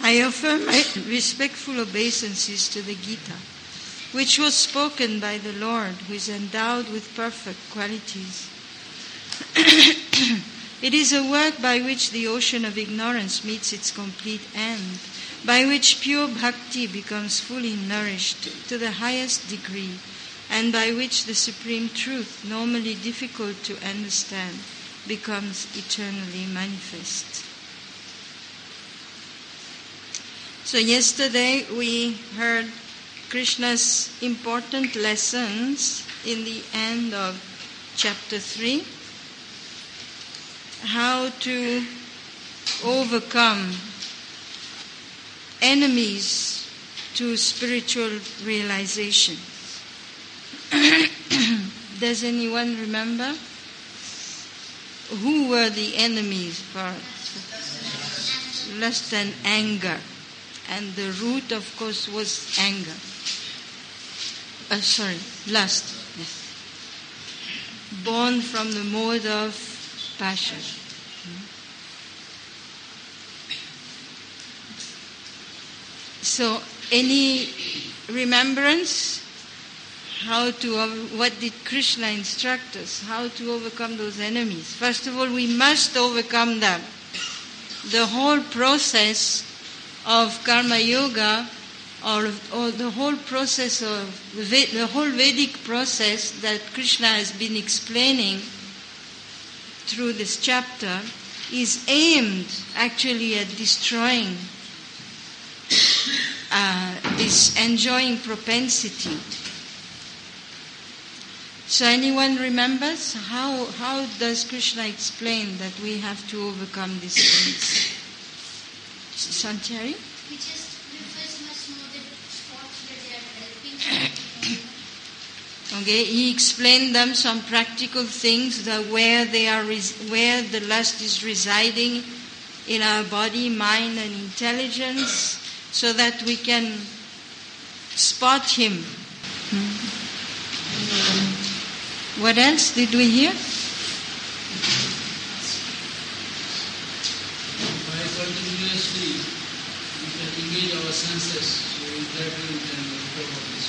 I offer my respectful obeisances to the Gita, which was spoken by the Lord, who is endowed with perfect qualities. It is a work by which the ocean of ignorance meets its complete end, by which pure bhakti becomes fully nourished to the highest degree, and by which the supreme truth, normally difficult to understand, becomes eternally manifest. So yesterday we heard Krishna's important lessons in the end of chapter 3, how to overcome enemies to spiritual realization. Does anyone remember? Who were the enemies for lust and anger? And the root, of course, was anger. Lust. Yes. Born from the mode of passion. So, any remembrance? What did Krishna instruct us? How to overcome those enemies? First of all, we must overcome them. The whole process of karma yoga, or the whole process of the whole Vedic process that Krishna has been explaining through this chapter, is aimed actually at destroying this enjoying propensity. So anyone remembers how does Krishna explain that we have to overcome these things? Sanchari? We just first must know the spots that they are helping. Okay, he explained them some practical things, where the lust is residing in our body, mind, and intelligence, so that we can spot him. What else did we hear? By continuously we can engage our senses, so gradually we can recover this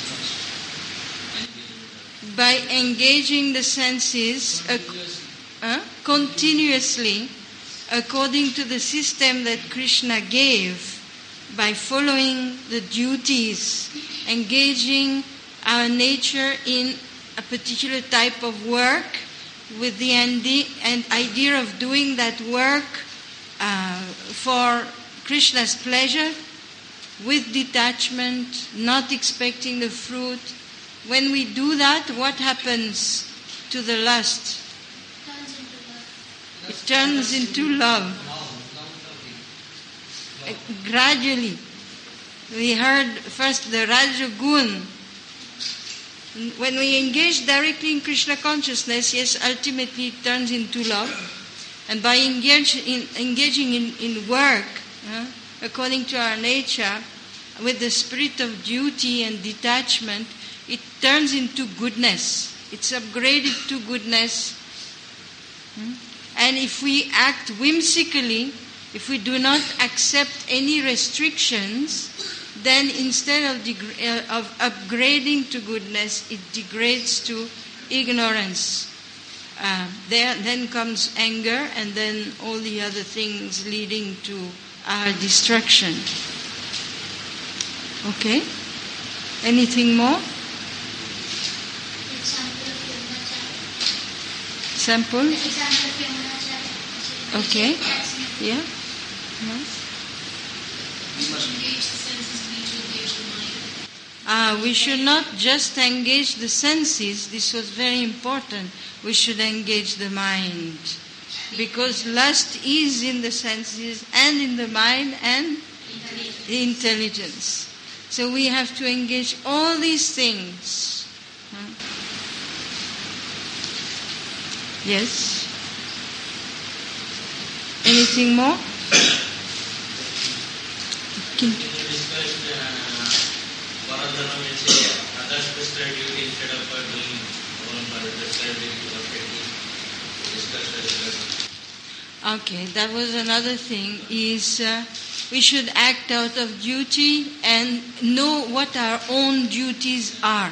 lust. By engaging the senses continuously, according to the system that Krishna gave, by following the duties, engaging our nature in a particular type of work with the idea of doing that work for Krishna's pleasure, with detachment, not expecting the fruit. When we do that, what happens to the lust? It turns into love. Gradually. We heard first the Rajagun. When we engage directly in Krishna consciousness, yes, ultimately it turns into love. And by engaging in work, according to our nature, with the spirit of duty and detachment, it turns into goodness. It's upgraded to goodness. And if we act whimsically, if we do not accept any restrictions, then instead of upgrading to goodness, it degrades to ignorance. Then comes anger, and then all the other things leading to our destruction. Okay? Anything more? Sample? Okay. Yeah? We should not just engage the senses. This was very important. We should engage the mind. Because lust is in the senses and in the mind and the intelligence. So we have to engage all these things. Yes? Anything more? Can you discuss Varadhanam and say others prescribed duty instead of doing own prescribed duty perfectly? Discuss. Okay, that was another thing, is we should act out of duty and know what our own duties are.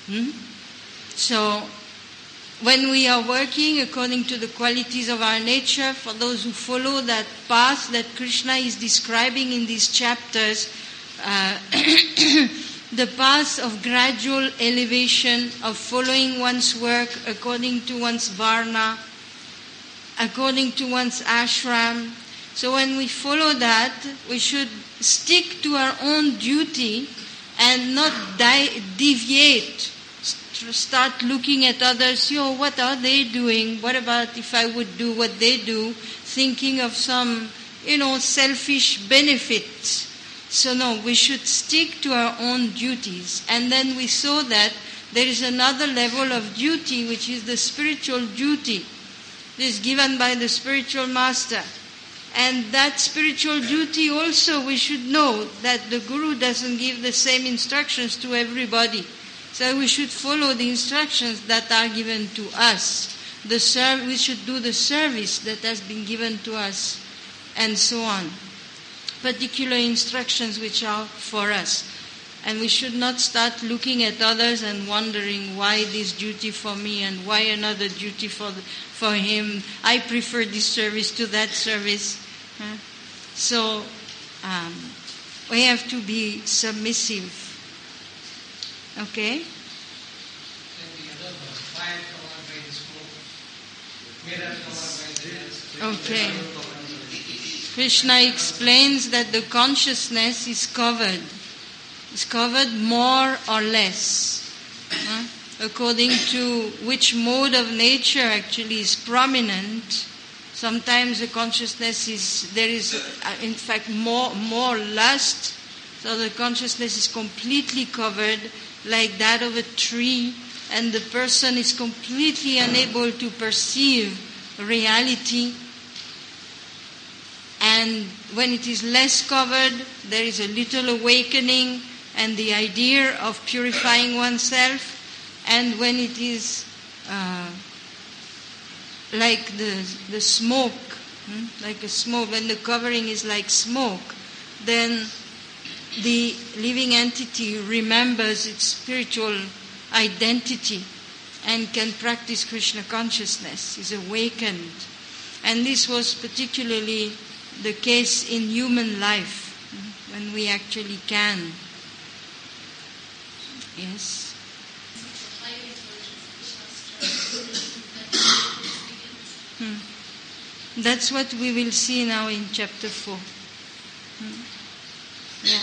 So, when we are working according to the qualities of our nature, for those who follow that path that Krishna is describing in these chapters, the path of gradual elevation, of following one's work according to one's varna, according to one's ashram. So when we follow that, we should stick to our own duty and not deviate. Start looking at others, what are they doing? What about if I would do what they do? Thinking of some, selfish benefits. So no, we should stick to our own duties. And then we saw that there is another level of duty, which is the spiritual duty. This is given by the spiritual master. And that spiritual duty also, we should know that the Guru doesn't give the same instructions to everybody. So we should follow the instructions that are given to us. We should do the service that has been given to us, and so on. Particular instructions which are for us. And we should not start looking at others and wondering why this duty for me and why another duty for him. I prefer this service to that service. So we have to be submissive. Okay? And the other was fire covered by the smoke, mirror covered by the Okay. Krishna explains that the consciousness is covered. It's covered more or less. According to which mode of nature actually is prominent. Sometimes the consciousness there is in fact more lust. So the consciousness is completely covered like that of a tree, and the person is completely unable to perceive reality. And when it is less covered, there is a little awakening and the idea of purifying oneself. And when it is like the smoke, like a smoke, when the covering is like smoke, then the living entity remembers its spiritual identity and can practice Krishna consciousness, is awakened. And this was particularly the case in human life, when we actually can. Yes? That's what we will see now in chapter 4. Yeah.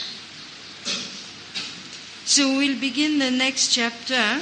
So we'll begin the next chapter,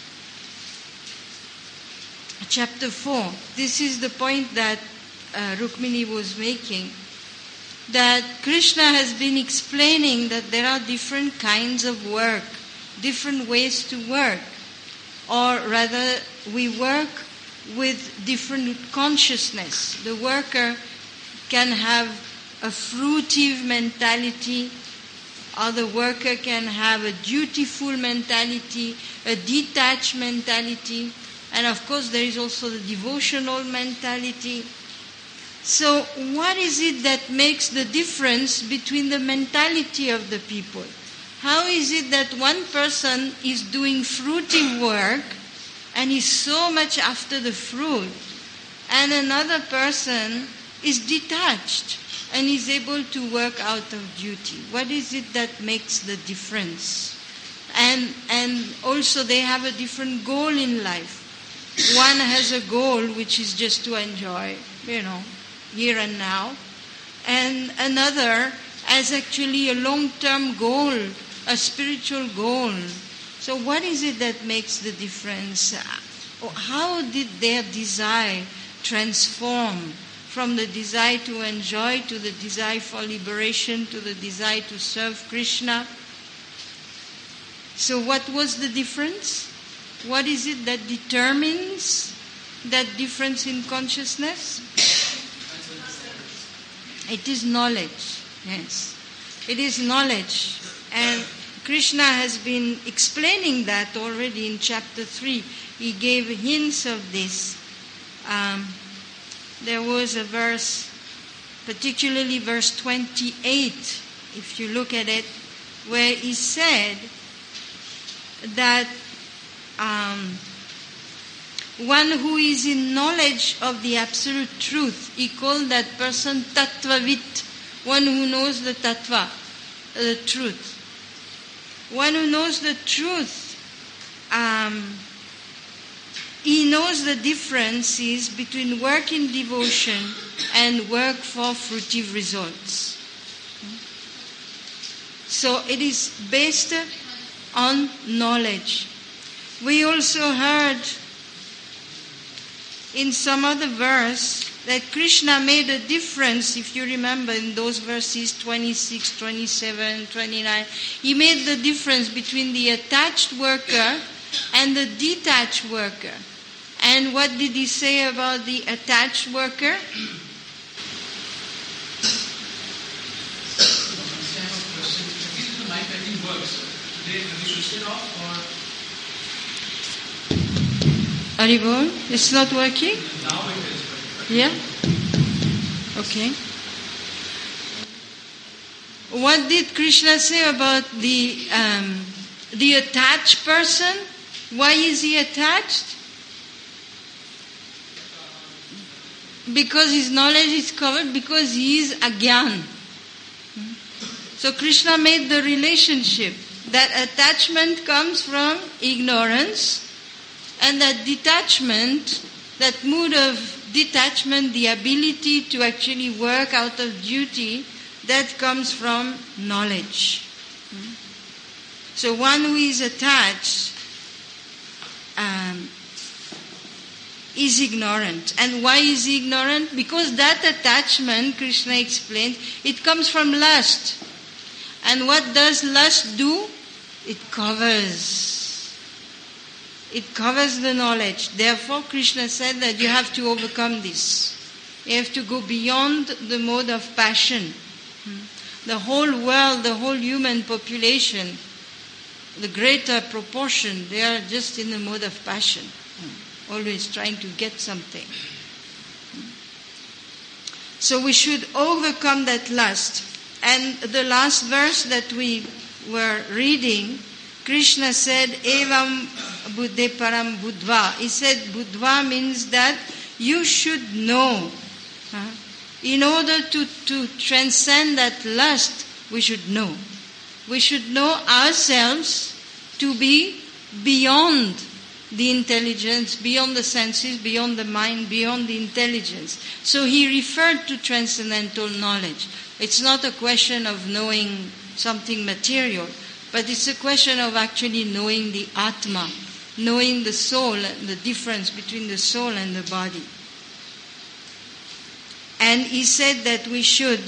chapter 4. This is the point that Rukmini was making, that Krishna has been explaining that there are different kinds of work, different ways to work, or rather we work with different consciousness. The worker can have a fruitive mentality, or the worker can have a dutiful mentality, a detached mentality, and of course there is also the devotional mentality. So what is it that makes the difference between the mentality of the people? How is it that one person is doing fruitive work and is so much after the fruit, and another person is detached and is able to work out of duty? What is it that makes the difference? And also they have a different goal in life. One has a goal which is just to enjoy, here and now. And another has actually a long-term goal, a spiritual goal. So what is it that makes the difference? How did their desire transform from the desire to enjoy to the desire for liberation to the desire to serve Krishna? So what was the difference? What is it that determines that difference in consciousness? It is knowledge, yes. It is knowledge. And Krishna has been explaining that already in chapter 3. He gave hints of this. There was a verse particularly verse 28, if you look at it, where he said that one who is in knowledge of the absolute truth, he called that person tattvavit, one who knows the tattva, the truth. One who knows the truth, he knows the differences between work in devotion and work for fruitive results. So it is based on knowledge. We also heard in some other verse that Krishna made a difference, if you remember in those verses 26, 27, 29. He made the difference between the attached worker and the detached worker. And what did he say about the attached worker? I have a question. This the mic, I think, works. Today, have you switched it off or? Haribol, it's not working? Now it is working. Yeah? Okay. What did Krishna say about the attached person? Why is he attached? Because his knowledge is covered, because he is agyan. So Krishna made the relationship that attachment comes from ignorance, and that detachment, that mood of detachment, the ability to actually work out of duty, that comes from knowledge. So one who is attached is ignorant. And why is he ignorant? Because that attachment, Krishna explained, it comes from lust. And what does lust do? It covers. It covers the knowledge. Therefore, Krishna said that you have to overcome this. You have to go beyond the mode of passion. The whole world, the whole human population, the greater proportion, they are just in the mode of passion. Always trying to get something. So we should overcome that lust. And the last verse that we were reading, Krishna said, Evam buddhe param buddhva. He said buddhva means that you should know. In order to transcend that lust, we should know. We should know ourselves to be beyond the intelligence, beyond the senses, beyond the mind, beyond the intelligence. So he referred to transcendental knowledge. It's not a question of knowing something material, but it's a question of actually knowing the Atma, knowing the soul, the difference between the soul and the body. And he said that we should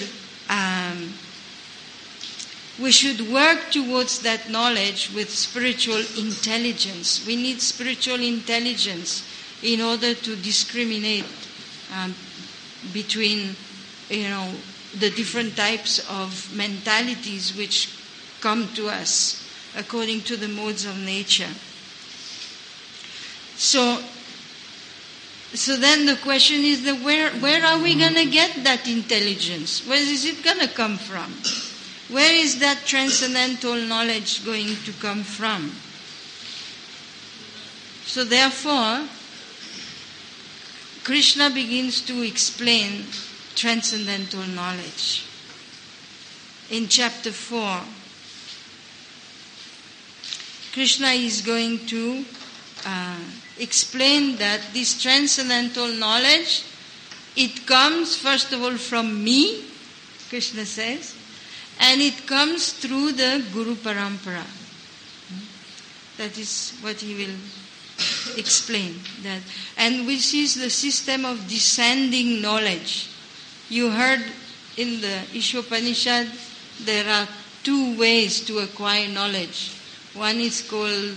work towards that knowledge with spiritual intelligence. We need spiritual intelligence in order to discriminate between, the different types of mentalities which come to us according to the modes of nature. So then the question is that where are we going to get that intelligence? Where is it going to come from? Where is that transcendental knowledge going to come from? So therefore, Krishna begins to explain transcendental knowledge. In chapter 4, Krishna is going to explain that this transcendental knowledge, it comes first of all from me, Krishna says, and it comes through the Guru Parampara. That is what he will explain. That, and which is the system of descending knowledge. You heard in the Ishopanishad, there are two ways to acquire knowledge. One is called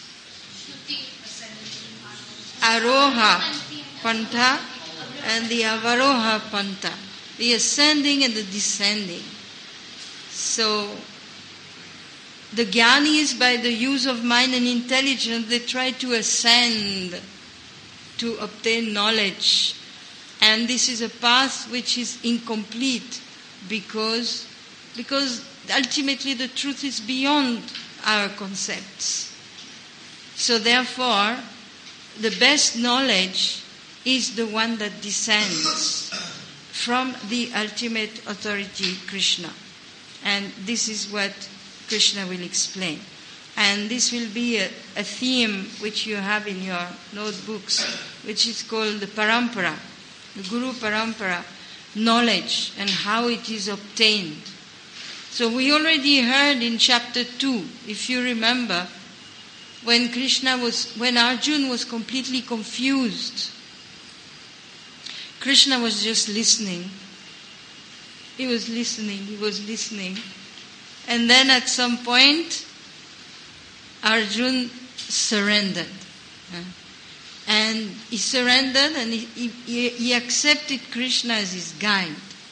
Aroha Pantha and the Avaroha Pantha. The ascending and the descending. So, the jnanis, by the use of mind and intelligence, they try to ascend to obtain knowledge. And this is a path which is incomplete because ultimately the truth is beyond our concepts. So therefore, the best knowledge is the one that descends from the ultimate authority, Krishna. And this is what Krishna will explain. And this will be a theme which you have in your notebooks, which is called the Parampara, the Guru Parampara, knowledge and how it is obtained. So we already heard in chapter 2, if you remember, when Arjuna was completely confused, Krishna was just listening. He was listening. And then at some point, Arjuna surrendered. And he surrendered and he accepted Krishna as his guide.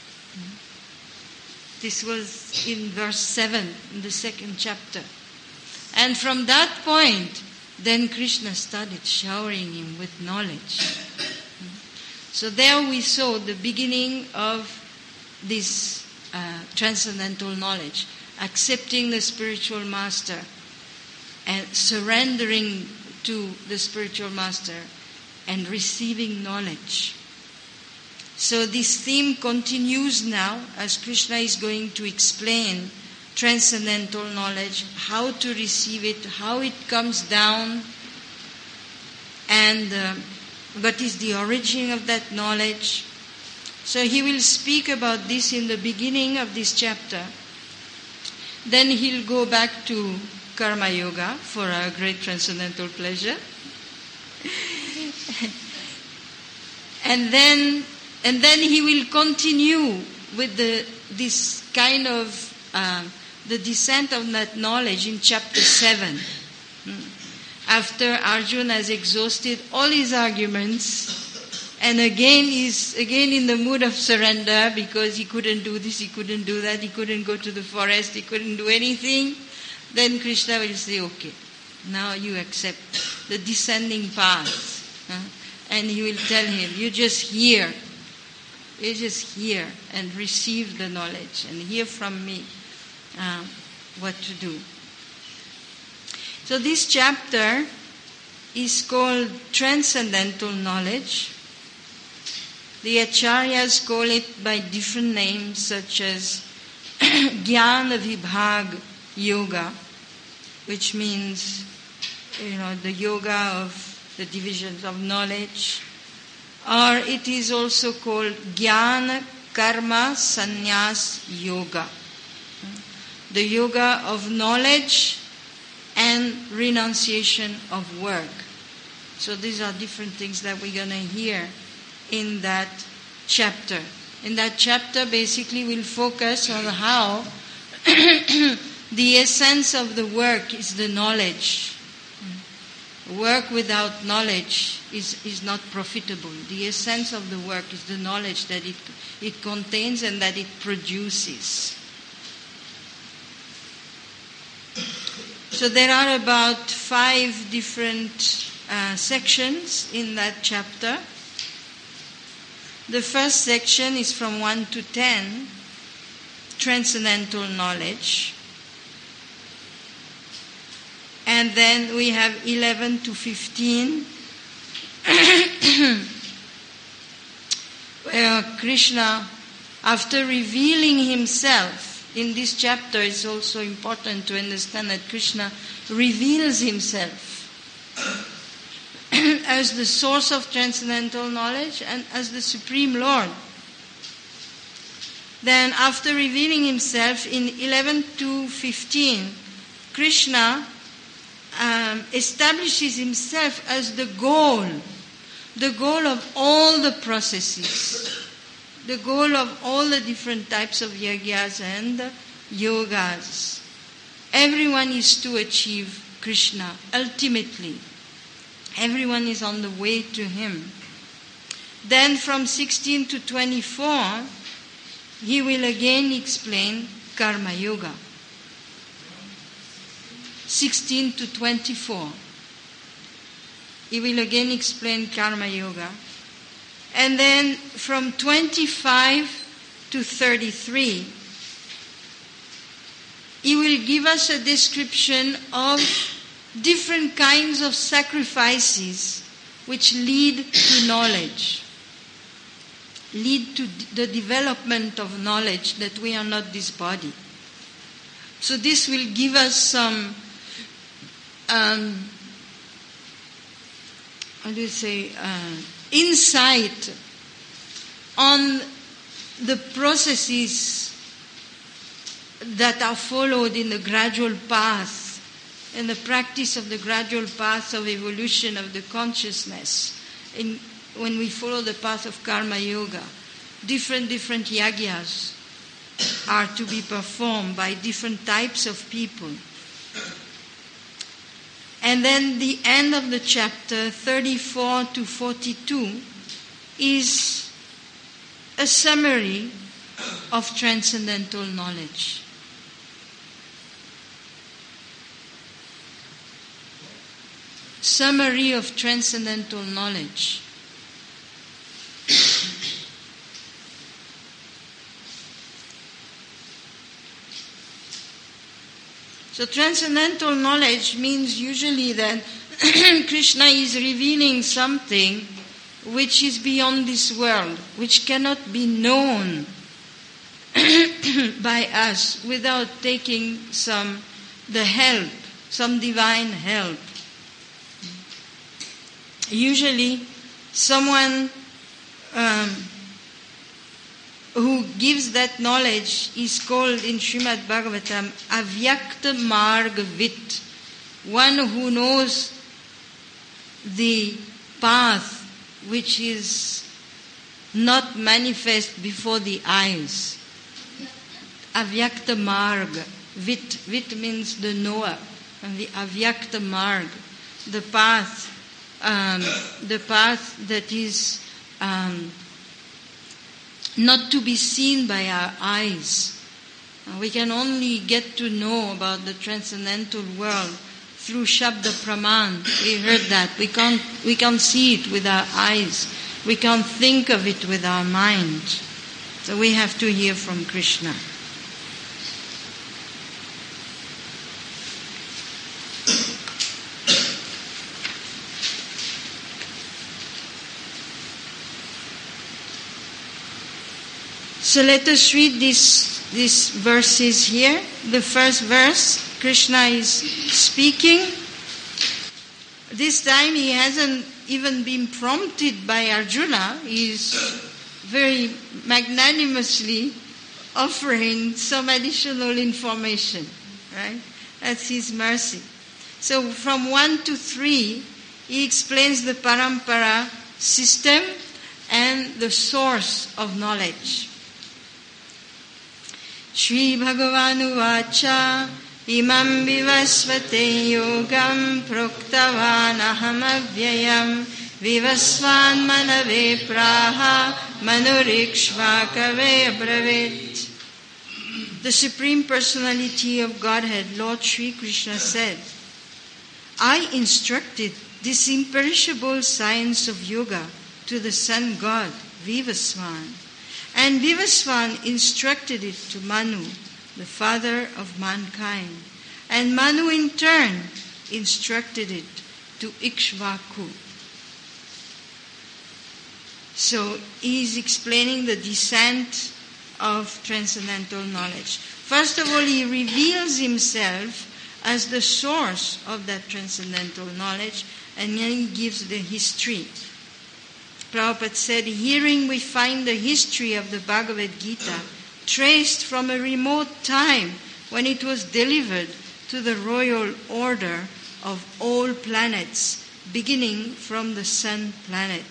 This was in verse 7 in the second chapter. And from that point, then Krishna started showering him with knowledge. So there we saw the beginning of this transcendental knowledge, accepting the spiritual master and surrendering to the spiritual master and receiving knowledge. So this theme continues now as Krishna is going to explain transcendental knowledge, how to receive it, how it comes down, and what is the origin of that knowledge. So he will speak about this in the beginning of this chapter. Then he'll go back to Karma Yoga for our great transcendental pleasure. and then he will continue with this kind of the descent of that knowledge in chapter 7. After Arjuna has exhausted all his arguments and again is in the mood of surrender because he couldn't do this, he couldn't do that, he couldn't go to the forest, he couldn't do anything, then Krishna will say, okay, now you accept the descending path. And he will tell him, you just hear and receive the knowledge and hear from me what to do. So this chapter is called Transcendental Knowledge. The Acharyas call it by different names such as Jnana Vibhag Yoga, which means, the yoga of the divisions of knowledge. Or it is also called Jnana Karma Sannyas Yoga, the yoga of knowledge and renunciation of work. So these are different things that we're going to hear in that chapter. In that chapter, basically, we'll focus on how the essence of the work is the knowledge. Work without knowledge is not profitable. The essence of the work is the knowledge that it contains and that it produces. So there are about 5 different sections in that chapter. The first section is from 1 to 10, transcendental knowledge. And then we have 11 to 15, where Krishna, after revealing himself, in this chapter it's also important to understand that Krishna reveals himself as the source of transcendental knowledge and as the Supreme Lord. Then after revealing himself in 11 to 15, Krishna establishes himself as the goal of all the processes, the goal of all the different types of yagyas and yogas. Everyone is to achieve Krishna, ultimately. Everyone is on the way to him. Then from 16 to 24, he will again explain Karma Yoga. 16 to 24. He will again explain Karma Yoga. And then from 25 to 33, he will give us a description of different kinds of sacrifices which lead to knowledge, lead to the development of knowledge that we are not this body. So this will give us some, insight on the processes that are followed in the gradual path, in the practice of the gradual path of evolution of the consciousness. When we follow the path of Karma Yoga, different yagyas are to be performed by different types of people. And then the end of the chapter, 34 to 42, is a summary of transcendental knowledge. Summary of transcendental knowledge. So transcendental knowledge means usually that Krishna is revealing something which is beyond this world, which cannot be known by us without taking some divine help. Usually someone who gives that knowledge is called in Srimad Bhagavatam Avyakta Margavit, one who knows the path which is not manifest before the eyes. Avyakta Marg. Vit means the knower, and the Avyakta Marg, the path that is not to be seen by our eyes. We can only get to know about the transcendental world through Shabda Praman. We heard that. We can't see it with our eyes. We can't think of it with our mind. So we have to hear from Krishna. So let us read these verses here. The first verse, Krishna is speaking. This time he hasn't even been prompted by Arjuna. He is very magnanimously offering some additional information. Right? That's his mercy. So from 1 to 3, he explains the parampara system and the source of knowledge. Shri Bhagavanu Vacha Imam Vivasvate Yogam Proktavan Aham Avyayam Vivasvan Manave Praha Manurikshvakave Abravit. The Supreme Personality of Godhead, Lord Shri Krishna said, I instructed this imperishable science of yoga to the Sun God, Vivasvan. And Vivasvan instructed it to Manu, the father of mankind. And Manu in turn instructed it to Ikshvaku. So he is explaining the descent of transcendental knowledge. First of all, he reveals himself as the source of that transcendental knowledge, and then he gives the history. Prabhupada said, herein we find the history of the Bhagavad Gita traced from a remote time when it was delivered to the royal order of all planets, beginning from the sun planet.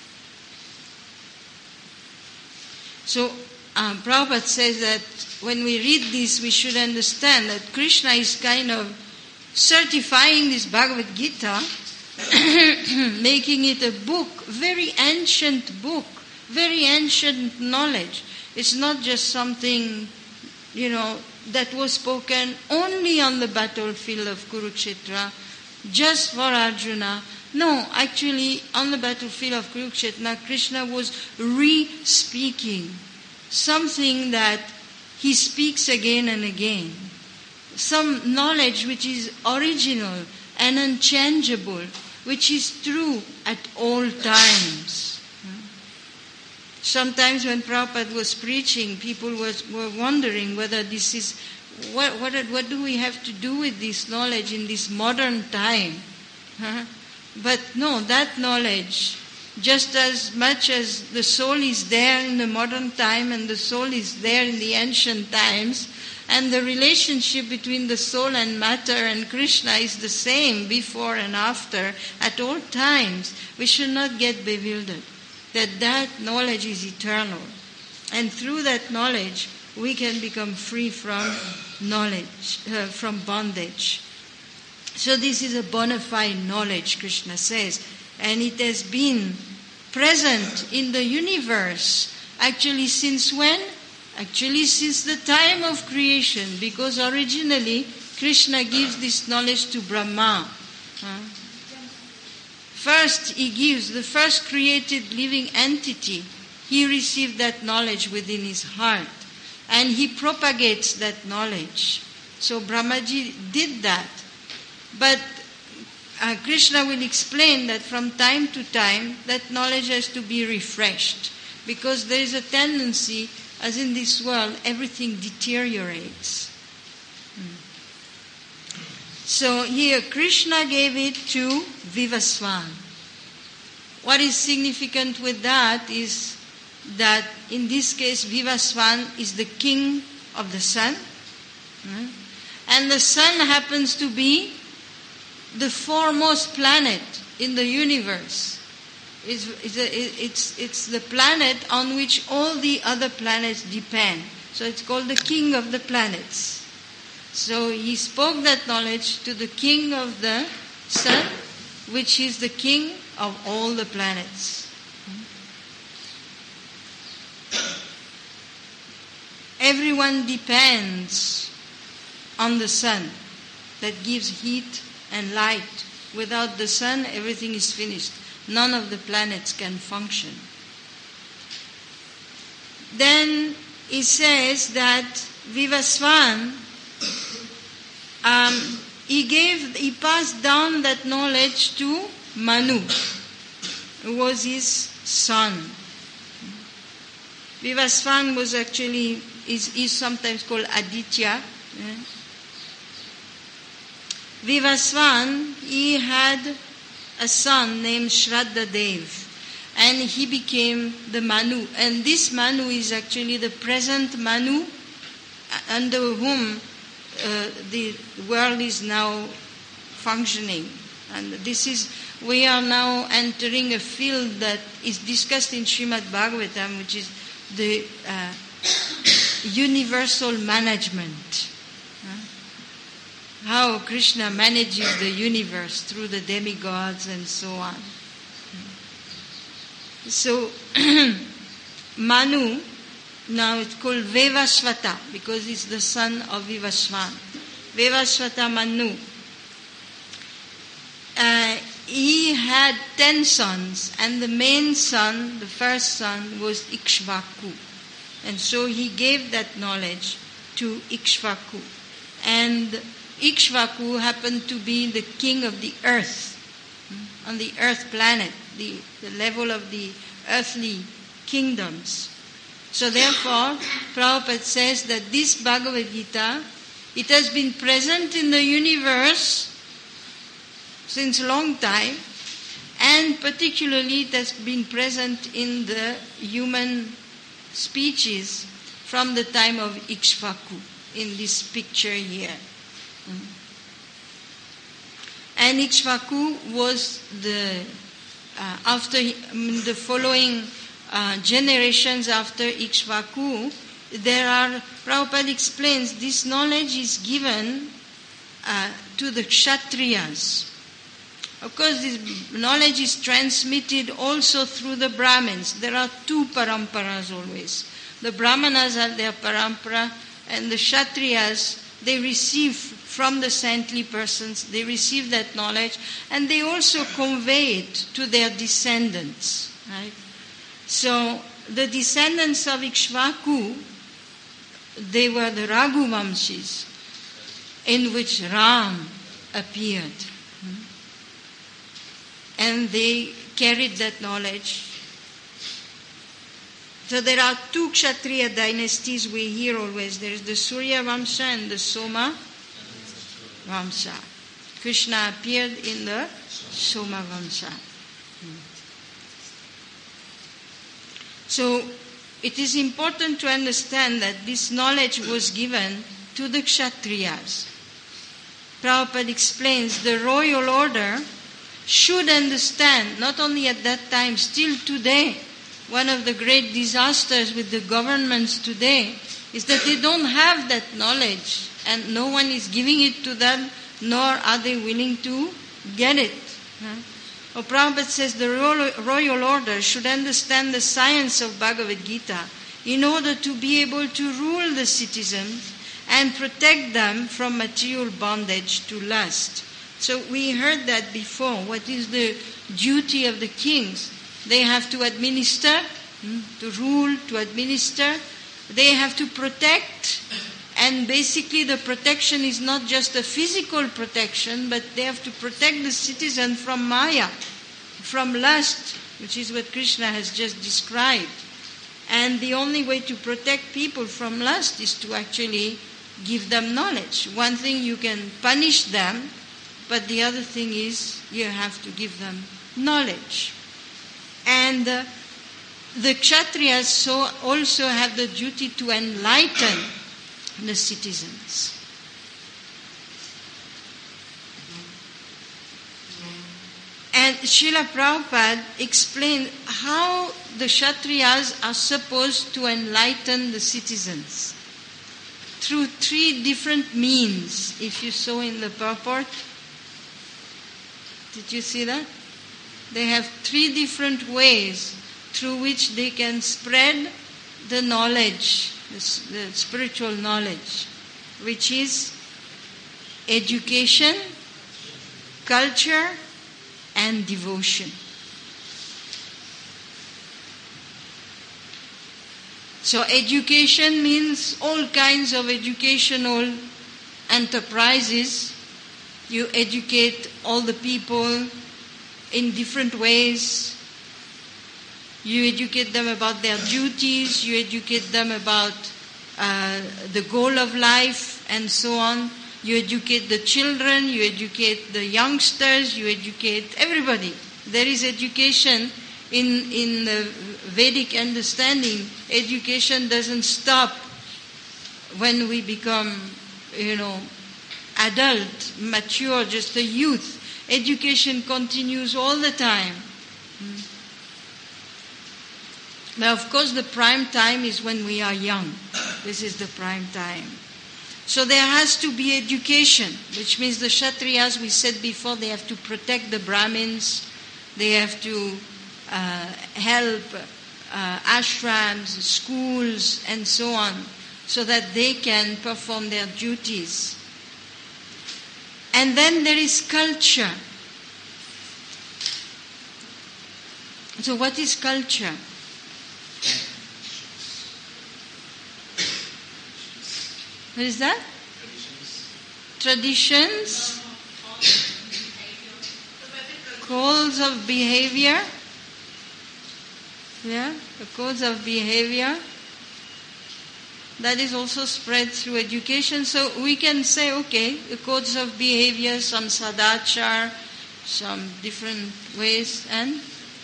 So Prabhupada says that when we read this, we should understand that Krishna is kind of certifying this Bhagavad Gita, making it a book, very ancient knowledge. It's not just something, that was spoken only on the battlefield of Kurukshetra, just for Arjuna, No, actually, on the battlefield of Kurukshetra, Krishna was re-speaking something that he speaks again and again. Some knowledge which is original and unchangeable, which is true at all times. Sometimes when Prabhupada was preaching, people were wondering whether this is, what do we have to do with this knowledge in this modern time? But no, that knowledge, just as much as the soul is there in the modern time and the soul is there in the ancient times, and the relationship between the soul and matter and Krishna is the same before and after at all times, we should not get bewildered. That knowledge is eternal. And through that knowledge, we can become free from knowledge, from bondage. So this is a bona fide knowledge, Krishna says. And it has been present in the universe. Actually, since when? Actually, since the time of creation. Because originally, Krishna gives this knowledge to Brahma. First, he gives the first created living entity. He received that knowledge within his heart. And he propagates that knowledge. So Brahmaji did that. But Krishna will explain that from time to time, that knowledge has to be refreshed. Because there is a tendency, as in this world, everything deteriorates. So here, Krishna gave it to Vivaswan. What is significant with that is that in this case, Vivaswan is the king of the sun. And the sun happens to be the foremost planet in the universe. It's the planet on which all the other planets depend. So it's called the king of the planets. So he spoke that knowledge to the king of the sun, which is the king of all the planets. Everyone depends on the sun that gives heat and light. Without the sun, everything is finished. None of the planets can function. Then he says that Vivaswan, he passed down that knowledge to Manu, who was his son. Vivaswan was actually, is sometimes called Aditya. Vivaswan, he had a son named Shraddhadev, and he became the Manu. And this Manu is actually the present Manu under whom the world is now functioning. And we are now entering a field that is discussed in Srimad Bhagavatam, which is the universal management. How Krishna manages the universe through the demigods and so on. So, Manu, now it's called Vevasvata because it's the son of Vivaswan. Vevasvata Manu. He had 10 sons, and the main son, the first son, was Ikshvaku. And so he gave that knowledge to Ikshvaku. And Ikshvaku happened to be the king of the earth, on the earth planet, the level of the earthly kingdoms. So therefore, Prabhupada says that this Bhagavad Gita, it has been present in the universe since a long time, and particularly it has been present in the human speeches from the time of Ikshvaku, in this picture here. And Ikshvaku was after the following generations after Ikshvaku, Prabhupada explains, this knowledge is given to the Kshatriyas. Of course, this knowledge is transmitted also through the Brahmins. There are two paramparas always. The Brahmanas have their parampara, and the Kshatriyas they receive from the saintly persons, they receive that knowledge, and they also convey it to their descendants. Right? So the descendants of Ikshvaku, they were the Raghuvamshis, in which Ram appeared. And they carried that knowledge. So there are two Kshatriya dynasties we hear always. There is the Surya Vamsha and the Soma Vamsha. Krishna appeared in the Soma Vamsha. So it is important to understand that this knowledge was given to the Kshatriyas. Prabhupada explains the royal order should understand, not only at that time, still today, one of the great disasters with the governments today is that they don't have that knowledge and no one is giving it to them, nor are they willing to get it. Prabhupada says the royal order should understand the science of Bhagavad Gita in order to be able to rule the citizens and protect them from material bondage to lust. So we heard that before. What is the duty of the kings? They have to administer, to rule, to administer. They have to protect. And basically the protection is not just a physical protection, but they have to protect the citizen from Maya, from lust, which is what Krishna has just described. And the only way to protect people from lust is to actually give them knowledge. One thing, you can punish them, but the other thing is you have to give them knowledge. And the Kshatriyas also have the duty to enlighten the citizens. And Srila Prabhupada explained how the Kshatriyas are supposed to enlighten the citizens. Through 3 different means, if you saw in the purport. Did you see that? They have 3 different ways through which they can spread the knowledge, the spiritual knowledge, which is education, culture, and devotion. So education means all kinds of educational enterprises. You educate all the people in different ways. You educate them about their duties. You educate them about the goal of life and so on. You educate the children. You educate the youngsters. You educate everybody. There is education in the Vedic understanding. Education doesn't stop when we become, adult, mature, just a youth. Education continues all the time. Now, of course, the prime time is when we are young. This is the prime time. So there has to be education, which means the Kshatriyas, we said before, they have to protect the Brahmins. They have to help ashrams, schools, and so on, so that they can perform their duties. And then there is culture. So what is culture? What is that? Traditions. Codes of behavior. Yeah, the codes of behavior. That is also spread through education. So we can say, okay, the codes of behavior, some sadachar, some different ways, and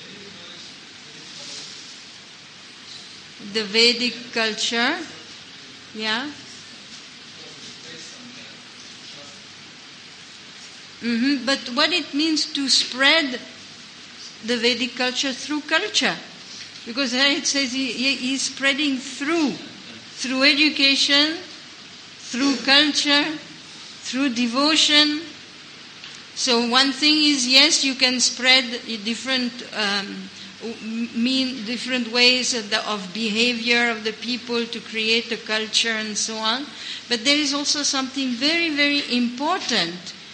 the Vedic culture. Yeah. But what it means to spread the Vedic culture through culture, because there it says he is spreading through education, through culture, through devotion. So one thing is, yes, you can spread different mean different ways of behavior of the people to create a culture and so on. But there is also something very, very important.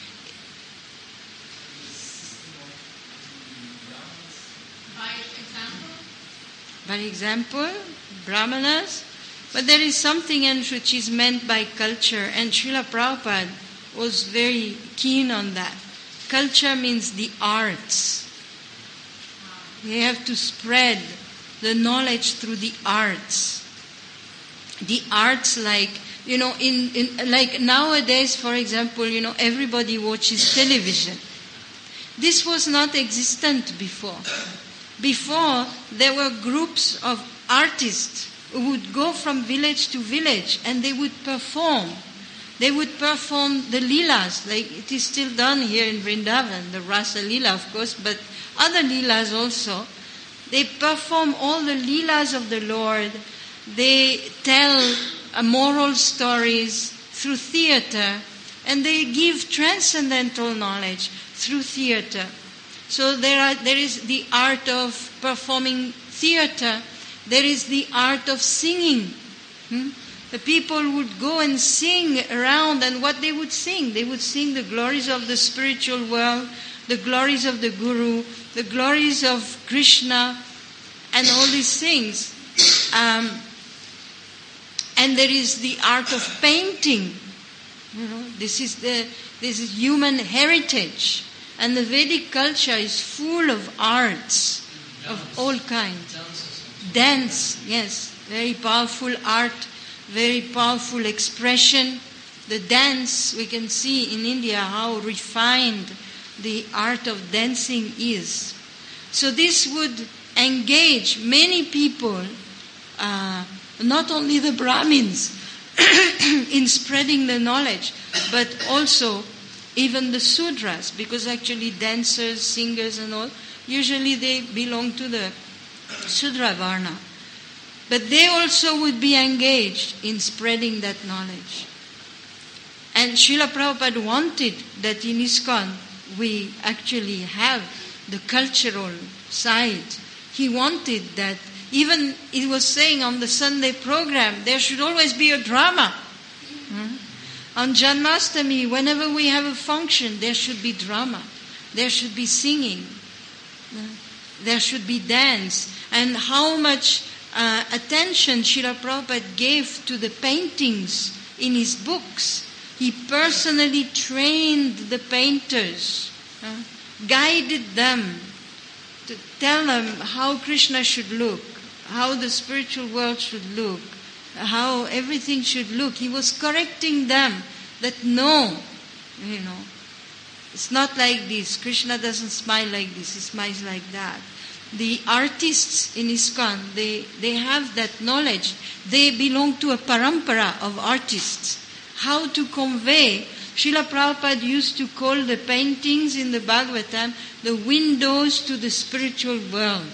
By example, brahmanas. But there is something else which is meant by culture, and Srila Prabhupada was very keen on that. Culture means the arts. We have to spread the knowledge through the arts. The arts like, like nowadays, for example, everybody watches television. This was not existent before. Before, there were groups of artists who would go from village to village and they would perform. They would perform the Leelas, like it is still done here in Vrindavan, the Rasa Leela, of course, but other Leelas also. They perform all the Leelas of the Lord. They tell moral stories through theater, and they give transcendental knowledge through theater. So there is the art of performing theater. There is the art of singing. The people would go and sing around, and what they would sing the glories of the spiritual world, the glories of the Guru, the glories of Krishna, and all these things. And there is the art of painting. This is human heritage. And the Vedic culture is full of arts of all kinds. Dance, yes, very powerful art, very powerful expression. The dance, we can see in India how refined the art of dancing is. So this would engage many people, not only the Brahmins, in spreading the knowledge, but also even the Sudras, because actually dancers, singers and all, usually they belong to the Sudra Varna. But they also would be engaged in spreading that knowledge. And Srila Prabhupada wanted that in ISKCON we actually have the cultural side. He wanted that, even he was saying on the Sunday program, there should always be a drama. On Janmashtami, whenever we have a function, there should be drama. There should be singing. There should be dance. And how much attention Srila Prabhupada gave to the paintings in his books. He personally trained the painters, guided them, to tell them how Krishna should look, how the spiritual world should look, how everything should look. He was correcting them that no, it's not like this. Krishna doesn't smile like this, he smiles like that. The artists in ISKCON, they have that knowledge. They belong to a parampara of artists. How to convey. Srila Prabhupada used to call the paintings in the Bhagavatam the windows to the spiritual world.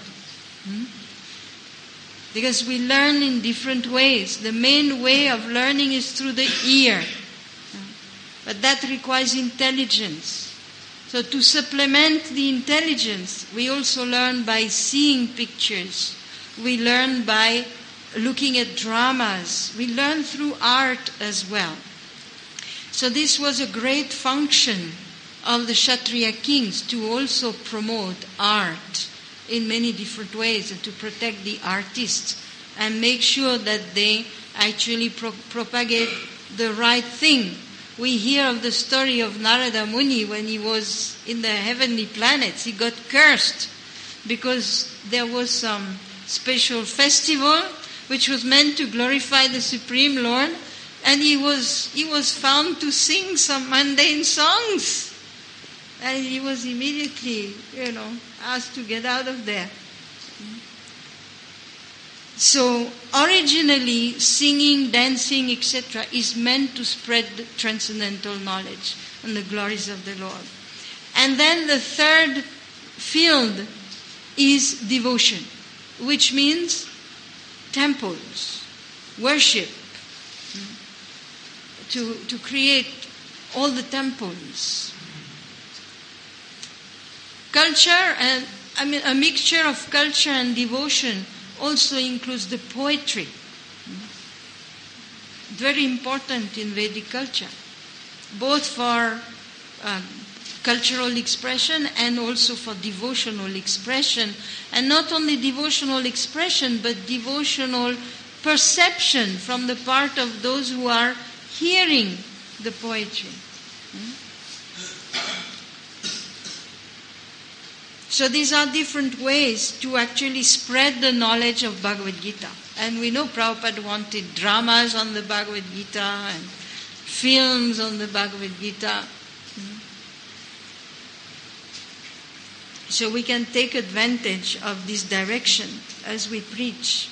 Because we learn in different ways. The main way of learning is through the ear. But that requires intelligence. So to supplement the intelligence, we also learn by seeing pictures. We learn by looking at dramas. We learn through art as well. So this was a great function of the Kshatriya kings, to also promote art in many different ways and to protect the artists and make sure that they actually propagate the right thing. We hear of the story of Narada Muni when he was in the heavenly planets. He got cursed because there was some special festival which was meant to glorify the Supreme Lord, and he was found to sing some mundane songs. And he was immediately, asked to get out of there. So originally, singing, dancing, etc. is meant to spread transcendental knowledge and the glories of the Lord. And then the third field is devotion, which means temples, worship, to create all the temples. Culture a mixture of culture and devotion also includes the poetry. Very important in Vedic culture, both for cultural expression and also for devotional expression. And not only devotional expression, but devotional perception from the part of those who are hearing the poetry. So these are different ways to actually spread the knowledge of Bhagavad Gita. And we know Prabhupada wanted dramas on the Bhagavad Gita and films on the Bhagavad Gita. So we can take advantage of this direction as we preach.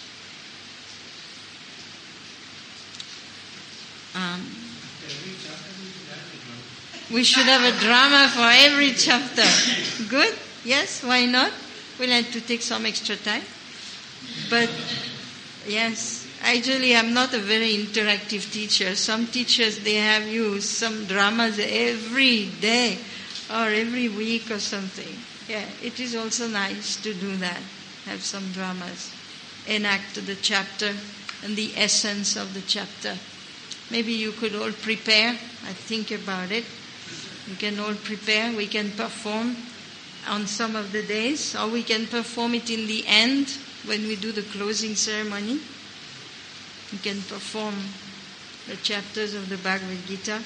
We should have a drama for every chapter. Good? Yes, why not? We'll have to take some extra time. But yes, actually I'm not a very interactive teacher. Some teachers, they have you some dramas every day or every week or something. Yeah, it is also nice to do that. Have some dramas. Enact the chapter and the essence of the chapter. Maybe you could all prepare. I think about it. We can all prepare. We can perform on some of the days, or we can perform it in the end when we do the closing ceremony. We can perform the chapters of the Bhagavad Gita.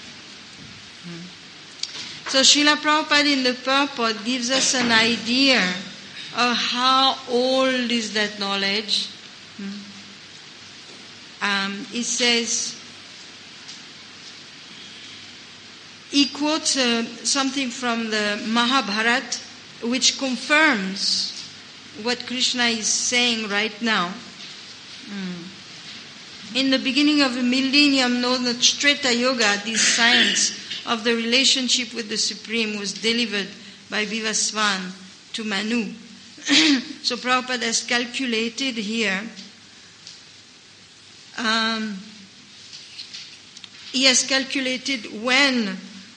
So Srila Prabhupada in the purport gives us an idea of how old is that knowledge. He says, he quotes something from the Mahabharata which confirms what Krishna is saying right now. In the beginning of the millennium known as Treta Yoga, this science of the relationship with the Supreme was delivered by Vivasvan to Manu. So Prabhupada has calculated here, he has calculated when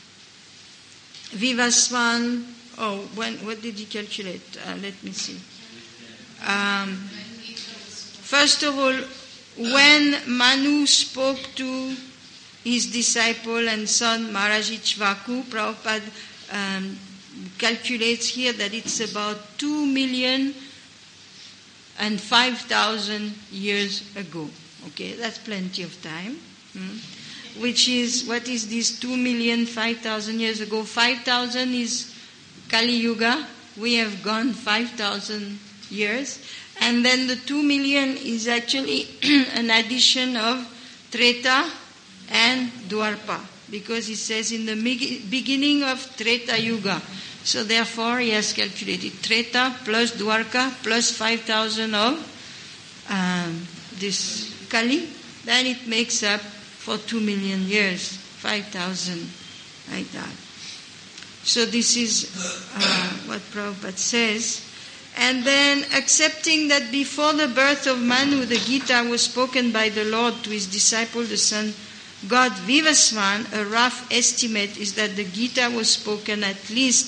Vivasvan, what did he calculate? Let me see. First of all, when Manu spoke to his disciple and son Maharaji Chvaku, Prabhupada calculates here that it's about 2,005,000 years ago. Okay, that's plenty of time. Which is, what is this 2,005,000 years ago? 5,000 is Kali Yuga. We have gone 5,000 years. And then the 2 million is actually an addition of Treta and Dwarpa, because it says in the beginning of Treta Yuga. So therefore he has calculated Treta plus Dwarka plus 5,000 of this Kali. Then it makes up for 2 million years, 5,000, like that. So this is what Prabhupada says. And then accepting that before the birth of Manu, the Gita was spoken by the Lord to his disciple, the son God Vivasvan, a rough estimate is that the Gita was spoken at least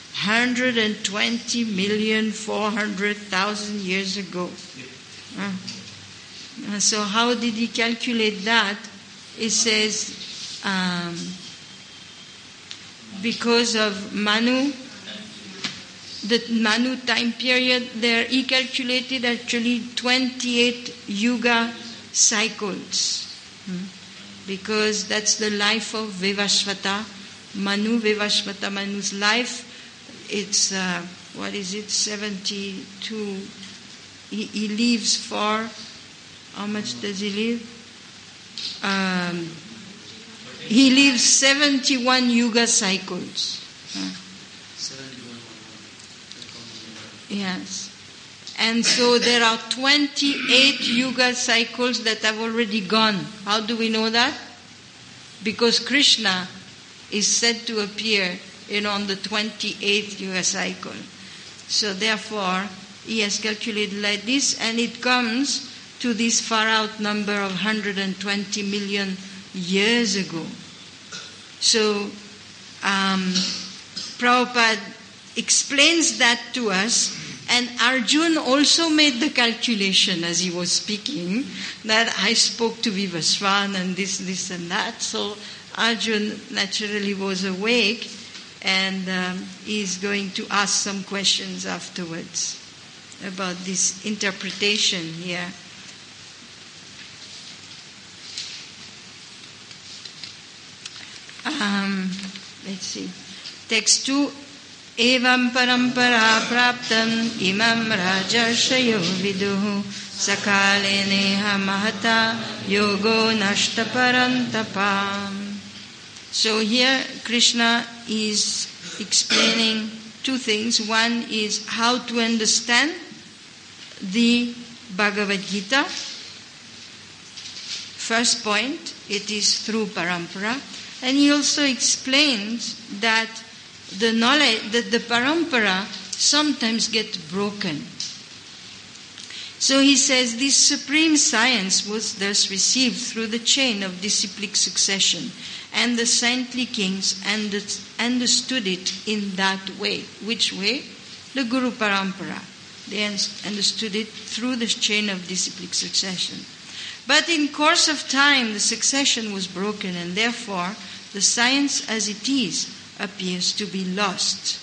120,400,000 years ago. So how did he calculate that? It says because of Manu, the Manu time period, there he calculated actually 28 yuga cycles. Because that's the life of Vivasvata. Vivasvata Manu's life, it's, 72. He lives for, how much does he live? He lives 71 yuga cycles. Yes. And so there are 28 yuga cycles that have already gone. How do we know that? Because Krishna is said to appear, on the 28th yuga cycle. So therefore, he has calculated like this, and it comes to this far out number of 120 million years ago. So Prabhupada explains that to us And Arjun also made the calculation as he was speaking that I spoke to Vivaswan and this and that. So Arjun naturally was awake and is going to ask some questions afterwards about this interpretation here. Let's see. Text 2. Evam parampara praptam imam rajarshayo viduhu sakale neha mahata yogo nashta parantapam. So here Krishna is explaining two things. One is how to understand the Bhagavad Gita. First point, it is through parampara. And he also explains that the knowledge, that the parampara sometimes gets broken. So he says this supreme science was thus received through the chain of disciplic succession, and the saintly kings understood it in that way. Which way? The Guru Parampara. They understood it through the chain of disciplic succession. But in course of time, the succession was broken, and therefore the science as it is appears to be lost.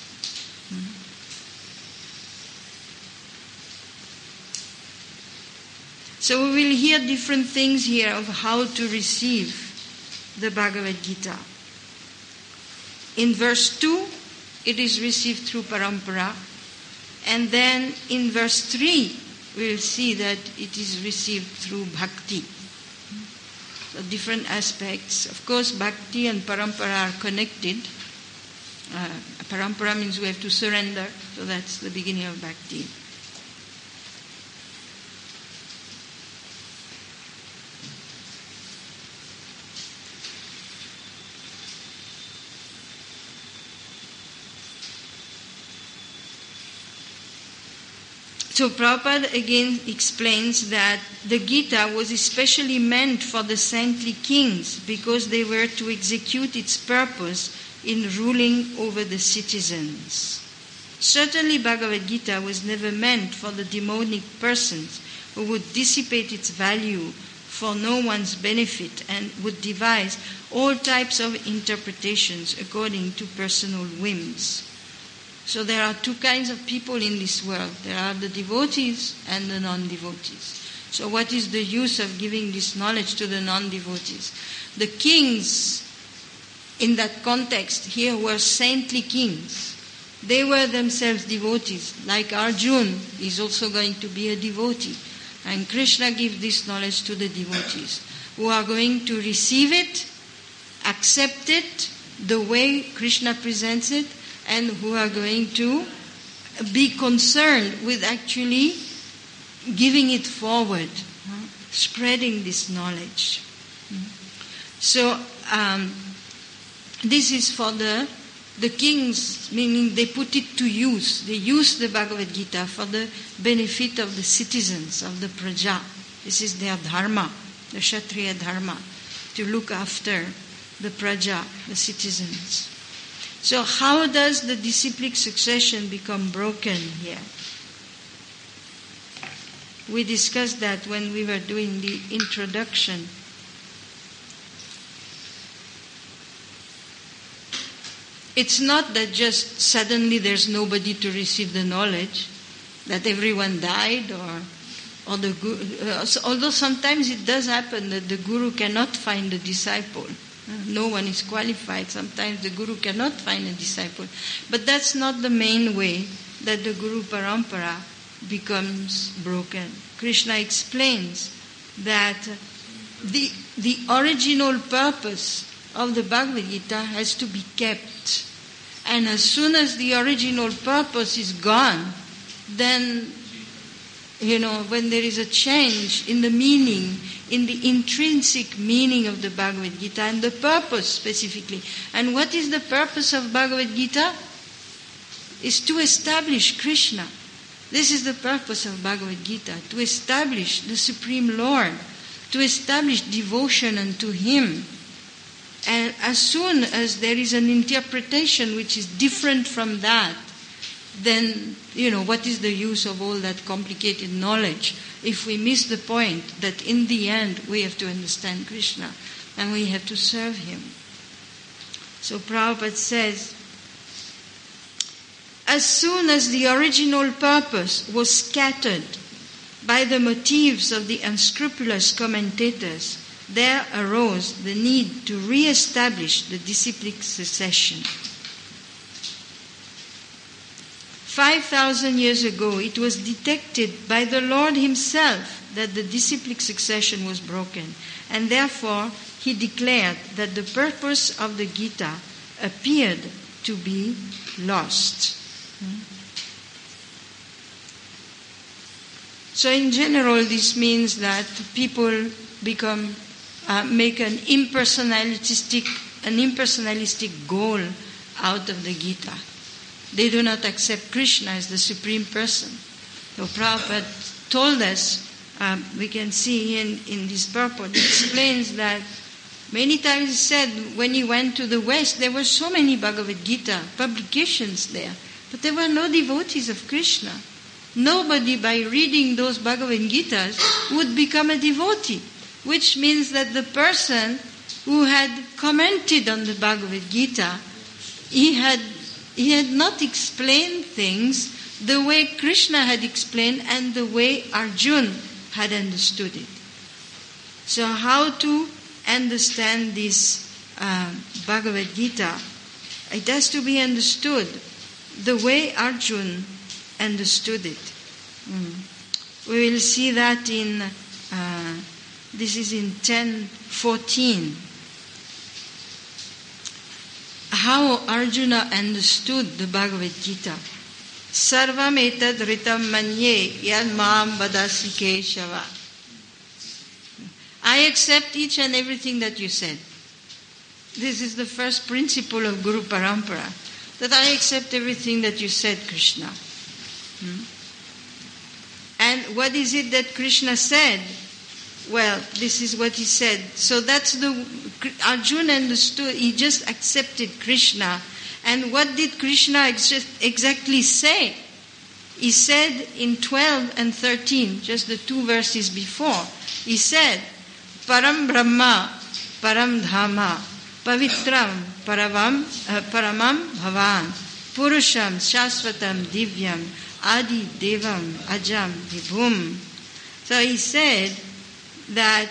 So we will hear different things here of how to receive the Bhagavad Gita. In verse 2, it is received through parampara. And then in verse 3, we will see that it is received through bhakti. So different aspects. Of course, bhakti and parampara are connected. Parampara means we have to surrender. So that's the beginning of bhakti. So Prabhupada again explains that the Gita was especially meant for the saintly kings because they were to execute its purpose in ruling over the citizens. Certainly Bhagavad Gita was never meant for the demonic persons who would dissipate its value for no one's benefit and would devise all types of interpretations according to personal whims. So there are two kinds of people in this world. There are the devotees and the non-devotees. So what is the use of giving this knowledge to the non-devotees? The kings in that context here were saintly kings. They were themselves devotees. Like Arjun is also going to be a devotee. And Krishna gives this knowledge to the devotees who are going to receive it, accept it the way Krishna presents it, and who are going to be concerned with actually giving it forward, spreading this knowledge. So this is for the kings, meaning they put it to use. They use the Bhagavad Gita for the benefit of the citizens, of the praja. This is their dharma, the Kshatriya dharma, to look after the praja, the citizens. So how does the disciplic succession become broken here? We discussed that when we were doing the introduction. It's not that just suddenly there's nobody to receive the knowledge, that everyone died or the guru, although sometimes it does happen that the guru cannot find a disciple. No one is qualified. Sometimes the guru cannot find a disciple. But that's not the main way that the Guru Parampara becomes broken. Krishna explains that the original purpose of the Bhagavad Gita has to be kept. And as soon as the original purpose is gone, then, when there is a change in the meaning, in the intrinsic meaning of the Bhagavad Gita and the purpose specifically. And what is the purpose of Bhagavad Gita? Is to establish Krishna. This is the purpose of Bhagavad Gita, to establish the Supreme Lord, to establish devotion unto Him. And as soon as there is an interpretation which is different from that, then, what is the use of all that complicated knowledge if we miss the point that in the end we have to understand Krishna and we have to serve him. So Prabhupada says, as soon as the original purpose was scattered by the motives of the unscrupulous commentators, there arose the need to re-establish the disciplic succession. 5,000 years ago, it was detected by the Lord himself that the disciplic succession was broken, and therefore he declared that the purpose of the Gita appeared to be lost. So in general, this means that people make an impersonalistic goal out of the Gita. They do not accept Krishna as the Supreme Person. So Prabhupada told us, we can see in this purport, he explains that many times he said when he went to the West, there were so many Bhagavad Gita publications there, but there were no devotees of Krishna. Nobody by reading those Bhagavad Gitas would become a devotee, which means that the person who had commented on the Bhagavad Gita, he had not explained things the way Krishna had explained and the way Arjuna had understood it. So how to understand this Bhagavad Gita? It has to be understood the way Arjuna understood it. We will see that in, this is in 10:14. How Arjuna understood the Bhagavad Gita. Sarvam etad ritam manye yad mam vadasi keshava. I accept each and everything that you said. This is the first principle of Guru Parampara, that I accept everything that you said, Krishna. And what is it that Krishna said? Well, this is what he said. So that's Arjuna understood, he just accepted Krishna. And what did Krishna exactly say? He said in 12 and 13, just the two verses before, he said, Param Brahma, Param Dhamma, Pavitram, Paramam Bhavan, Purusham, Shasvatam, Divyam, Adi Devam, Ajam, Vibhum. So he said that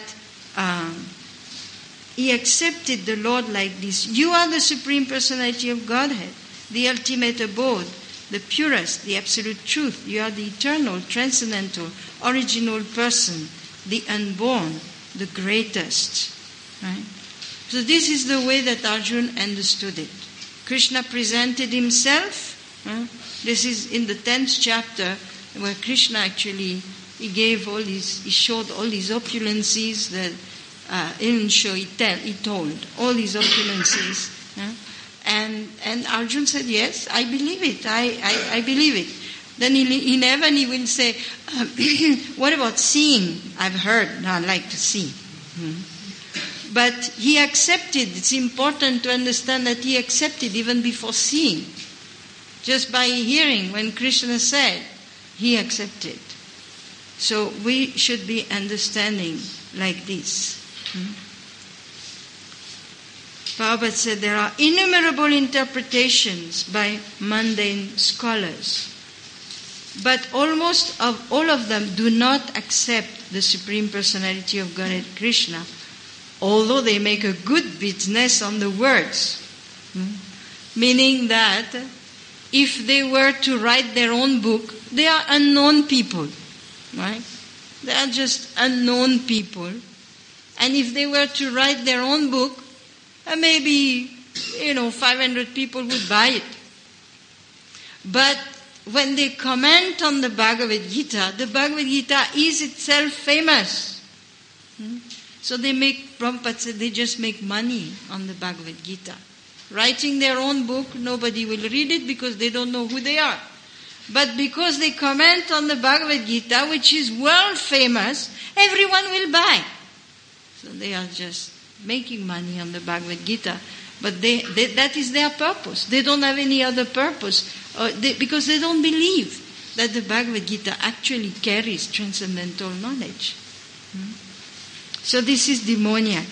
he accepted the Lord like this. You are the Supreme Personality of Godhead, the ultimate abode, the purest, the absolute truth. You are the eternal, transcendental, original person, the unborn, the greatest. Right? So this is the way that Arjuna understood it. Krishna presented himself. This is in the 10th chapter where Krishna actually, he showed all these opulences that he told all these opulences. And Arjuna said, yes, I believe it. I believe it. Then in heaven he will say, what about seeing? I've heard, now I'd like to see. But he accepted. It's important to understand that he accepted even before seeing. Just by hearing, when Krishna said, he accepted. So we should be understanding like this. Prabhupada said there are innumerable interpretations by mundane scholars, but almost all of them do not accept the Supreme Personality of Godhead Krishna, although they make a good business on the words. Meaning that if they were to write their own book, they are unknown people, right? They are just unknown people. And if they were to write their own book, maybe, 500 people would buy it. But when they comment on the Bhagavad Gita is itself famous. So Prabhupada said they just make money on the Bhagavad Gita. Writing their own book, nobody will read it because they don't know who they are. But because they comment on the Bhagavad Gita, which is world famous, everyone will buy. So they are just making money on the Bhagavad Gita. But that is their purpose. They don't have any other purpose because they don't believe that the Bhagavad Gita actually carries transcendental knowledge. So this is demoniac.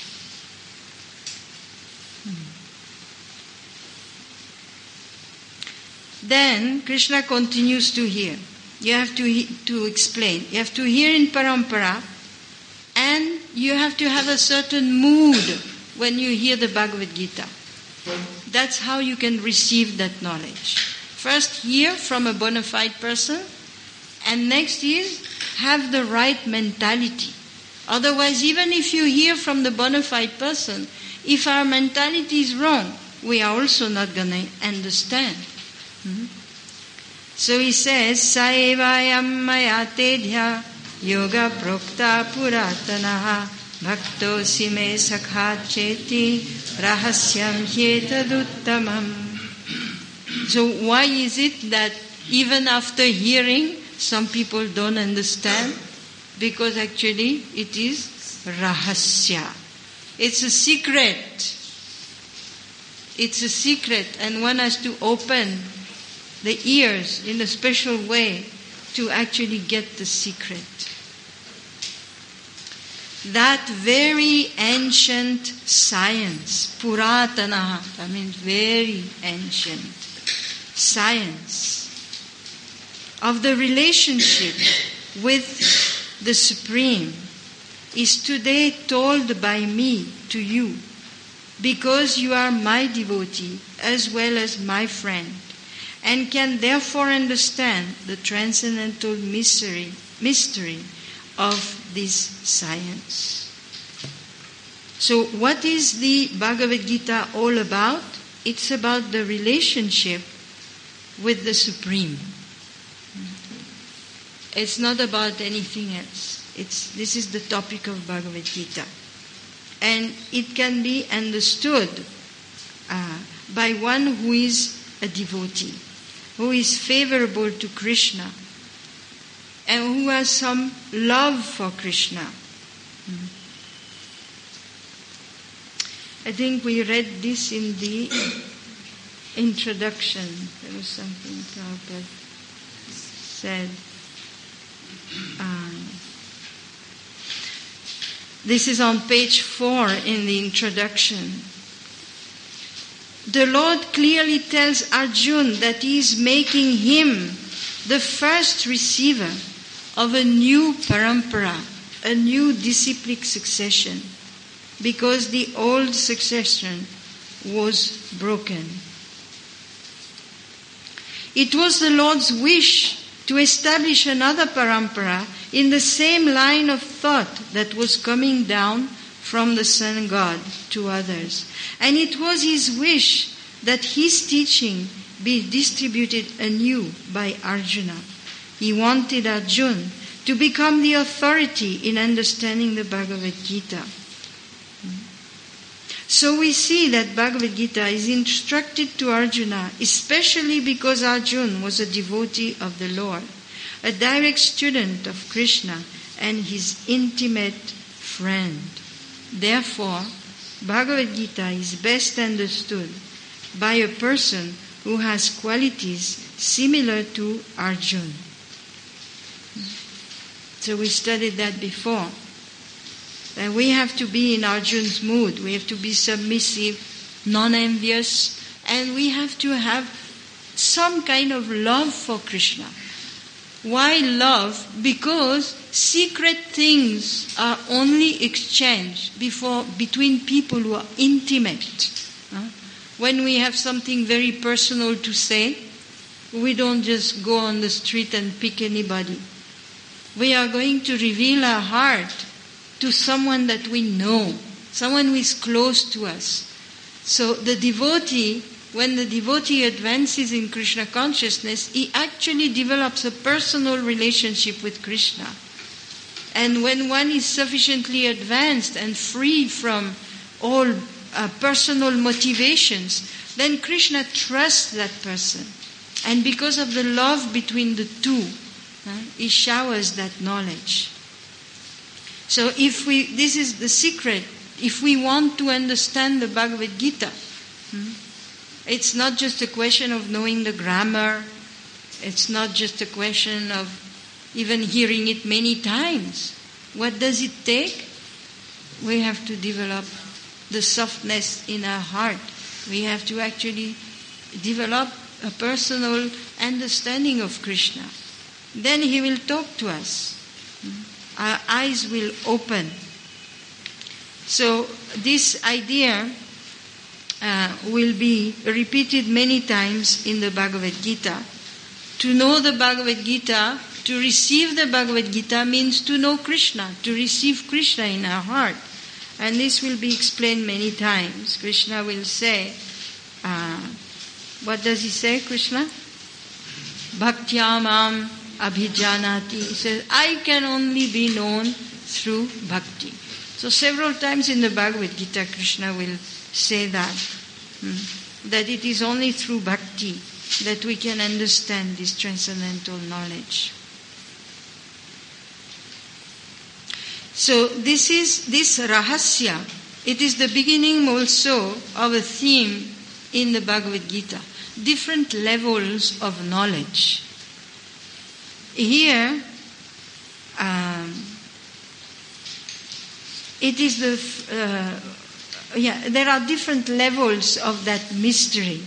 Then Krishna continues to hear. You have to explain. You have to hear in parampara, and you have to have a certain mood when you hear the Bhagavad Gita. That's how you can receive that knowledge. First, hear from a bona fide person, and next is have the right mentality. Otherwise, even if you hear from the bona fide person, if our mentality is wrong, we are also not going to understand. So he says, Saevayam maya tedhya yoga prokta puratanaha bhakto sime sakha cheti rahasyam hyetaduttamam. So why is it that even after hearing, some people don't understand? Because actually it is rahasya. It's a secret. It's a secret, and one has to open the ears in a special way to actually get the secret. That very ancient science, puratanaha, that means very ancient science of the relationship with the Supreme is today told by me to you, because you are my devotee as well as my friend, and can therefore understand the transcendental mystery of this science. So what is the Bhagavad Gita all about? It's about the relationship with the Supreme. It's not about anything else. This is the topic of Bhagavad Gita. And it can be understood by one who is a devotee, who is favorable to Krishna, and who has some love for Krishna. I think we read this in the introduction. There was something Prabhupada said. This is on page 4 in the introduction. The Lord clearly tells Arjuna that he is making him the first receiver of a new parampara, a new disciplic succession, because the old succession was broken. It was the Lord's wish to establish another parampara in the same line of thought that was coming down from the Sun God to others. And it was his wish that his teaching be distributed anew by Arjuna. He wanted Arjuna to become the authority in understanding the Bhagavad Gita. So we see that Bhagavad Gita is instructed to Arjuna, especially because Arjuna was a devotee of the Lord, a direct student of Krishna and his intimate friend. Therefore, Bhagavad Gita is best understood by a person who has qualities similar to Arjuna. So we studied that before. That we have to be in Arjuna's mood. We have to be submissive, non-envious, and we have to have some kind of love for Krishna. Why love? Because secret things are only exchanged between people who are intimate. When we have something very personal to say, we don't just go on the street and pick anybody. We are going to reveal our heart to someone that we know, someone who is close to us. So the devotee, when the devotee advances in Krishna consciousness, he actually develops a personal relationship with Krishna. And when one is sufficiently advanced and freed from all personal motivations, then Krishna trusts that person. And because of the love between the two, he showers that knowledge. So this is the secret, if we want to understand the Bhagavad Gita, It's not just a question of knowing the grammar. It's not just a question of even hearing it many times. What does it take? We have to develop the softness in our heart. We have to actually develop a personal understanding of Krishna. Then he will talk to us. Our eyes will open. So this idea will be repeated many times in the Bhagavad Gita. To know the Bhagavad Gita, to receive the Bhagavad Gita means to know Krishna, to receive Krishna in our heart. And this will be explained many times. Krishna will say, what does he say, Krishna? Bhaktyamam abhijanati. He says, I can only be known through bhakti. So several times in the Bhagavad Gita, Krishna will say that it is only through bhakti that we can understand this transcendental knowledge. So this rahasya, it is the beginning also of a theme in the Bhagavad Gita. Different levels of knowledge. Here, it is there are different levels of that mystery.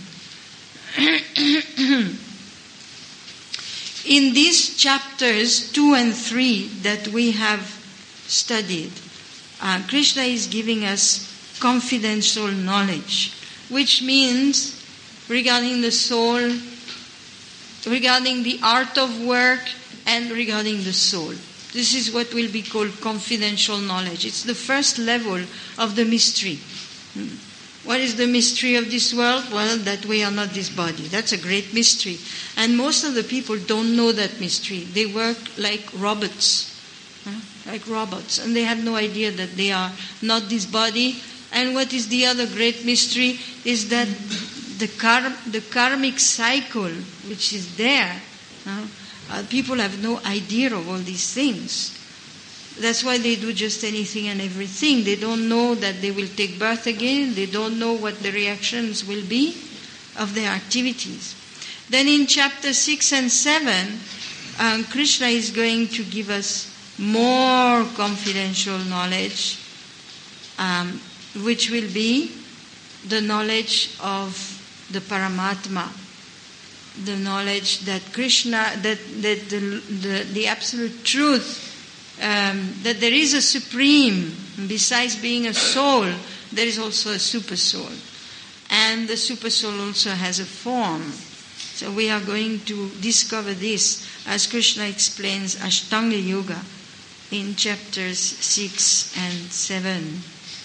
In these chapters 2 and 3 that we have studied, Krishna is giving us confidential knowledge, which means regarding the soul, regarding the art of work, and regarding the soul. This is what will be called confidential knowledge. It's the first level of the mystery. What is the mystery of this world? Well, that we are not this body. That's a great mystery. And most of the people don't know that mystery. They work like robots. And they have no idea that they are not this body. And what is the other great mystery is that the karmic cycle which is there, people have no idea of all these things. That's why they do just anything and everything. They don't know that they will take birth again. They don't know what the reactions will be of their activities. Then in chapter 6 and 7, Krishna is going to give us more confidential knowledge, which will be the knowledge of the Paramatma, the knowledge that Krishna, that the absolute truth, that there is a supreme. Besides being a soul, there is also a super soul, and the super soul also has a form. So we are going to discover this as Krishna explains Ashtanga Yoga in chapters 6 and 7.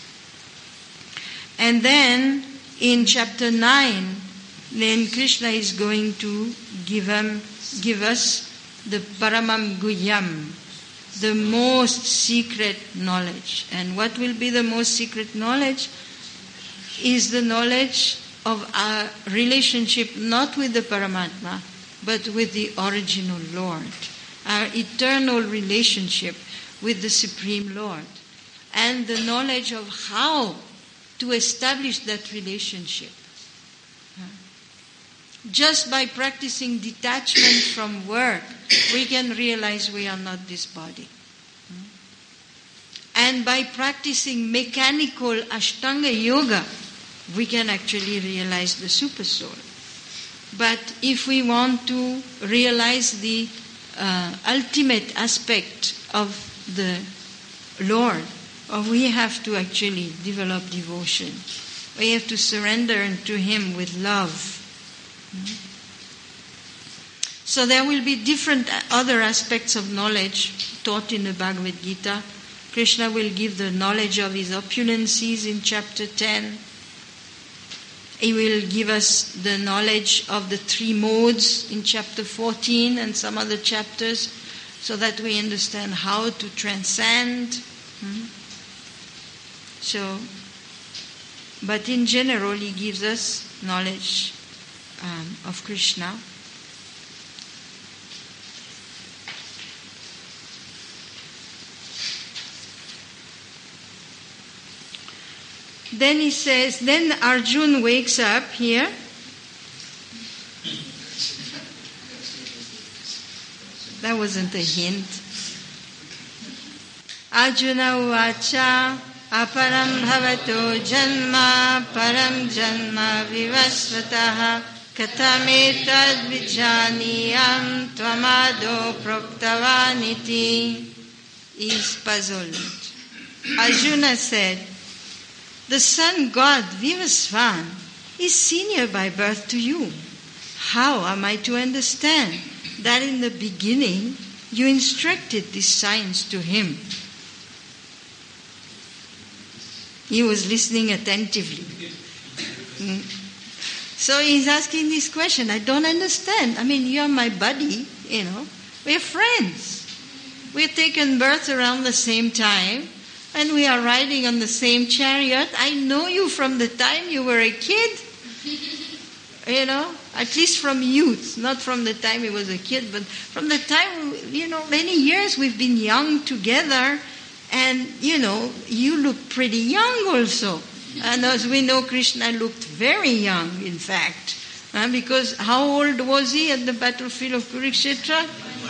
And then in chapter 9, then Krishna is going to give us the Paramam Guhyam, the most secret knowledge. And what will be the most secret knowledge? Is the knowledge of our relationship not with the Paramatma, but with the original Lord. Our eternal relationship with the Supreme Lord. And the knowledge of how to establish that relationship. Just by practicing detachment from work, we can realize we are not this body. And by practicing mechanical Ashtanga Yoga, we can actually realize the Super Soul. But if we want to realize the ultimate aspect of the Lord, we have to actually develop devotion. We have to surrender to Him with love. So there will be different other aspects of knowledge taught in the Bhagavad Gita. Krishna will give the knowledge of His opulences in chapter 10. He will give us the knowledge of the three modes in chapter 14 and some other chapters, so that we understand how to transcend. But in general, He gives us knowledge of Krishna. Then he says, then Arjuna wakes up here That wasn't a hint. Arjuna uvacha aparam bhavato janma param janma vivasvataha katametad vijaniyam tvamado proktavaniti. He is puzzled. Arjuna said, the sun god Vivasvan is senior by birth to you. How am I to understand that in the beginning you instructed this science to him? He was listening attentively. So he's asking this question. I don't understand. I mean, you're my buddy, We're friends. We've taken birth around the same time, and we are riding on the same chariot. I know you from the time you were a kid, at least from youth, not from the time he was a kid, but from the time, many years we've been young together, and, you look pretty young also. And as we know, Krishna looked very young, in fact, because how old was he at the battlefield of Kurukshetra?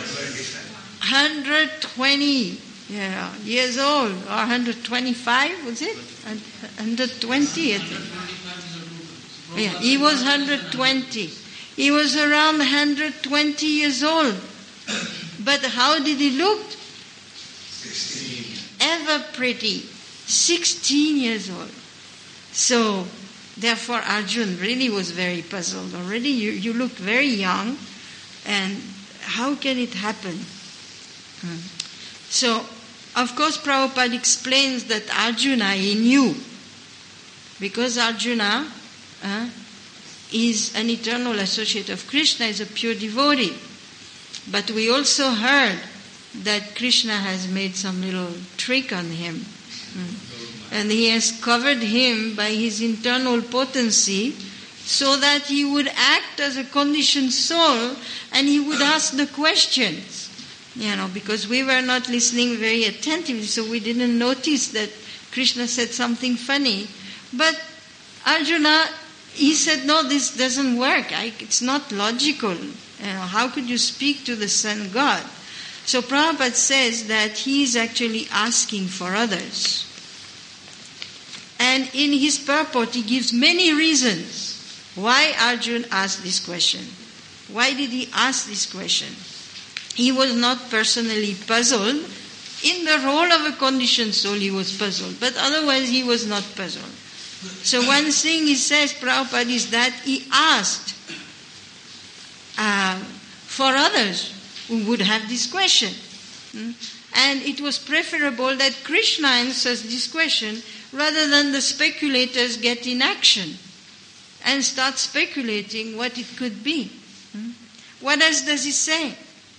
120 years old, or 125, was it? 120, I think. Yeah, he was 120. He was around 120 years old. But how did he look? 16. Ever pretty. 16 years old. So, therefore, Arjuna really was very puzzled. Already you look very young, and how can it happen? So, of course, Prabhupada explains that Arjuna, he knew, because Arjuna is an eternal associate of Krishna, is a pure devotee. But we also heard that Krishna has made some little trick on him. And he has covered him by his internal potency so that he would act as a conditioned soul and he would ask the questions. Because we were not listening very attentively, so we didn't notice that Krishna said something funny. But Arjuna, he said, no, this doesn't work. It's not logical. How could you speak to the sun god? So Prabhupada says that he is actually asking for others. And in his purport, he gives many reasons why Arjuna asked this question. Why did he ask this question? He was not personally puzzled. In the role of a conditioned soul, he was puzzled. But otherwise, he was not puzzled. So one thing he says, Prabhupada, is that he asked for others who would have this question. And it was preferable that Krishna answers this question rather than the speculators get in action and start speculating what it could be. What else does he say?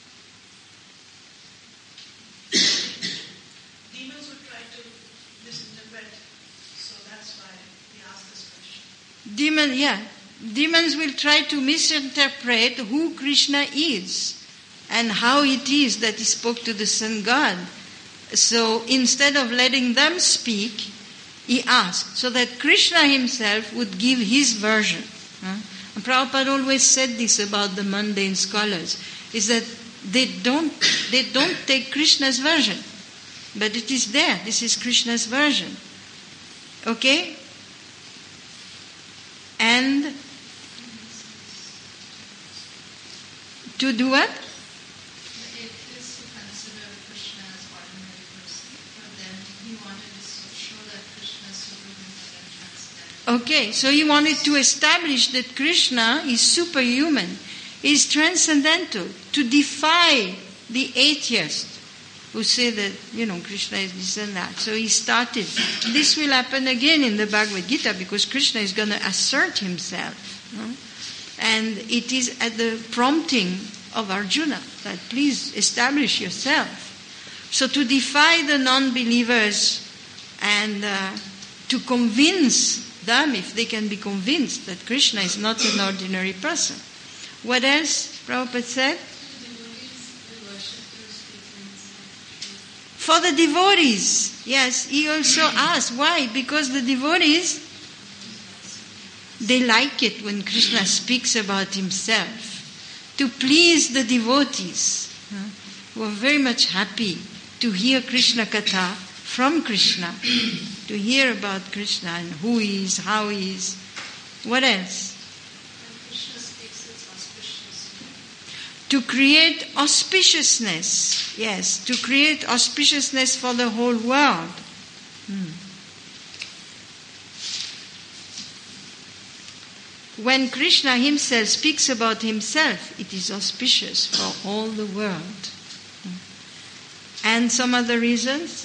Demons would try to misinterpret, so that's why he asked this question. Demons will try to misinterpret who Krishna is and how it is that he spoke to the sun god. So instead of letting them speak, he asked so that Krishna himself would give his version. And Prabhupada always said this about the mundane scholars, is that they don't take Krishna's version, but it is there. This is Krishna's version. Okay? And to do what? The atheists who consider Krishna as ordinary person, for them he wanted to show that Krishna is superhuman and transcendental. Okay, so he wanted to establish that Krishna is superhuman, is transcendental, to defy the atheists who say that, Krishna is this and that. So he started. This will happen again in the Bhagavad Gita because Krishna is going to assert himself. And it is at the prompting of Arjuna that please establish yourself. So to defy the non-believers and to convince them, if they can be convinced, that Krishna is not an ordinary person. What else Prabhupada said? For the devotees, yes, he also asked. Why? Because the devotees, they like it when Krishna speaks about himself, to please the devotees. who are very much happy to hear Krishna Katha from Krishna, to hear about Krishna and who he is, how he is. What else? When Krishna speaks, it's auspicious. To create auspiciousness. Yes, to create auspiciousness for the whole world. When Krishna himself speaks about himself, it is auspicious for all the world. And some other reasons?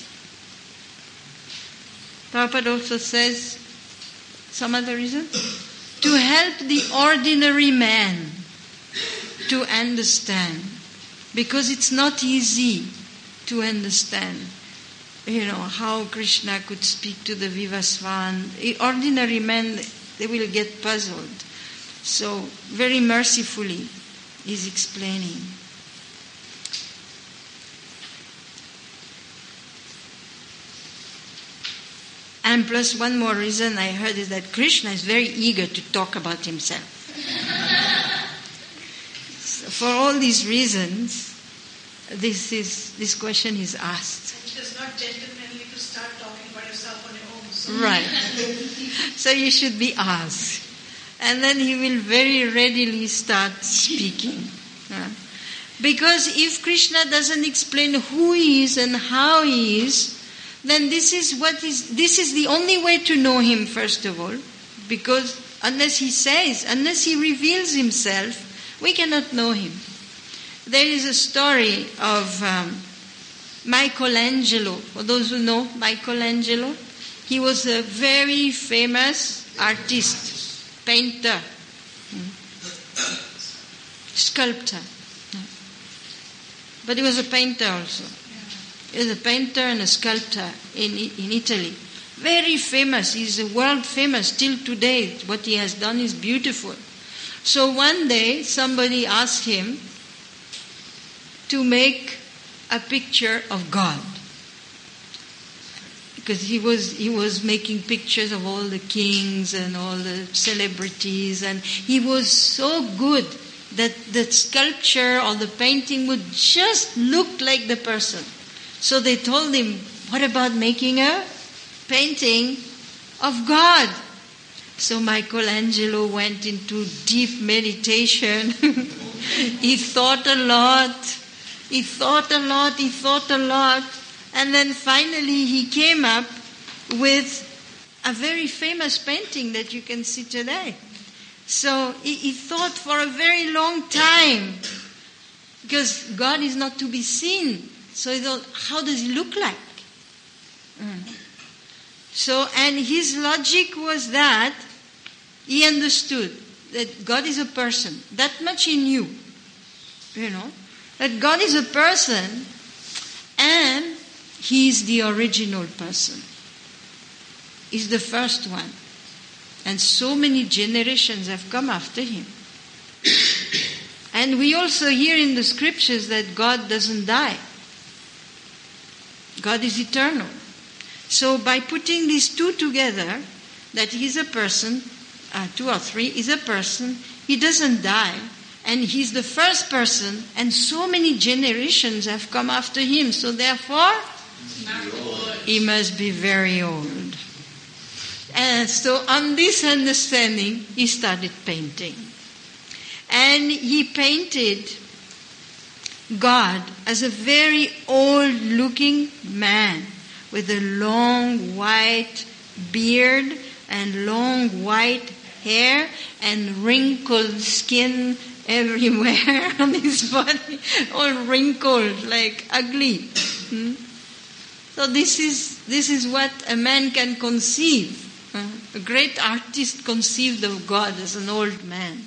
Prabhupada also says some other reasons? To help the ordinary man to understand. Because it's not easy to understand, how Krishna could speak to the Vivasvan. Ordinary men, they will get puzzled. So, very mercifully, he's explaining. And plus one more reason I heard is that Krishna is very eager to talk about himself. So for all these reasons, this question is asked. It is not gentlemanly to start talking about yourself on your own. So. Right. So you should be asked. And then he will very readily start speaking. Because if Krishna doesn't explain who he is and how he is, then this is the only way to know him, first of all. Because unless he reveals himself, we cannot know him. There is a story of Michelangelo. For those who know Michelangelo, he was a very famous artist, painter, sculptor. But he was a painter also. He was a painter and a sculptor in Italy. Very famous. He's world famous till today. What he has done is beautiful. So one day somebody asked him to make a picture of God. Because he was making pictures of all the kings and all the celebrities, and he was so good that the sculpture or the painting would just look like the person. So they told him, what about making a painting of God? So Michelangelo went into deep meditation. He thought a lot. And then finally he came up with a very famous painting that you can see today. So he thought for a very long time, because God is not to be seen. So he thought, how does he look like? So, and his logic was that he understood that God is a person. That much he knew. That God is a person and he is the original person. He's the first one. And so many generations have come after him. And we also hear in the scriptures that God doesn't die. God is eternal. So by putting these two together, that he's a person, two or three, is a person, he doesn't die, and he's the first person, and so many generations have come after him, so therefore, he must be very old. And so on this understanding, he started painting. And he painted God as a very old-looking man with a long white beard and long white hair and wrinkled skin everywhere on his body, all wrinkled, like ugly. So this is what a man can conceive. A great artist conceived of God as an old man.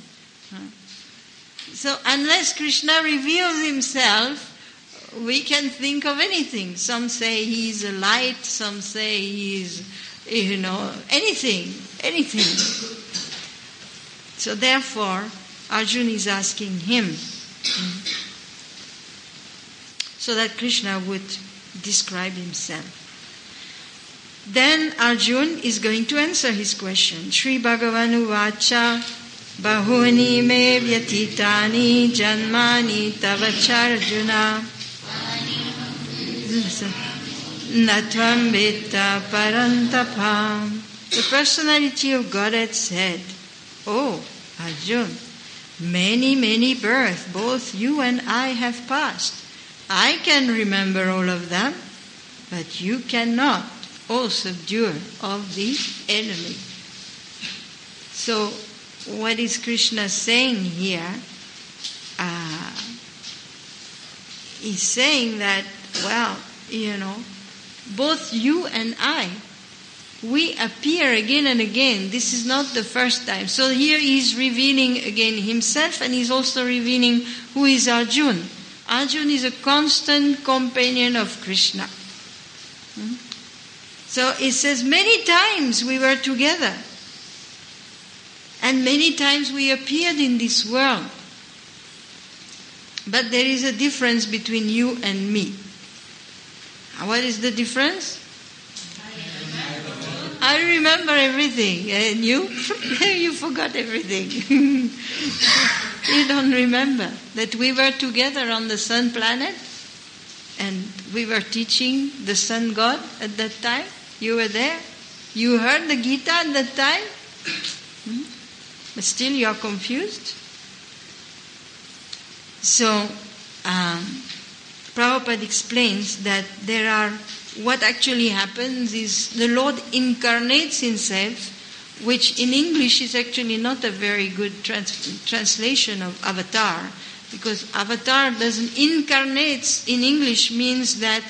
So unless Krishna reveals himself, we can think of anything. Some say he's a light, some say he's, anything. So therefore, Arjuna is asking him so that Krishna would describe himself. Then Arjuna is going to answer his question. Shri Bhagavan Uvacha Bahuni me vyatitani janmani tavacharjuna Natvam Veta Parantapam. The personality of Godhead said, "Oh, Arjuna, many, many births both you and I have passed. I can remember all of them, but you cannot, O subduer of the enemy." So, what is Krishna saying here? He's saying that, both you and I, we appear again and again. This is not the first time. So here he's revealing again himself, and he's also revealing who is Arjuna. Arjuna is a constant companion of Krishna. So it says many times we were together, and many times we appeared in this world. But there is a difference between you and me. What is the difference? I remember everything, and you? You forgot everything. You don't remember that we were together on the sun planet, and we were teaching the sun god at that time. You were there. You heard the Gita at that time. But still you are confused. So, Prabhupada explains that what actually happens is the Lord incarnates himself, which in English is actually not a very good translation of avatar, because avatar doesn't incarnates in English means that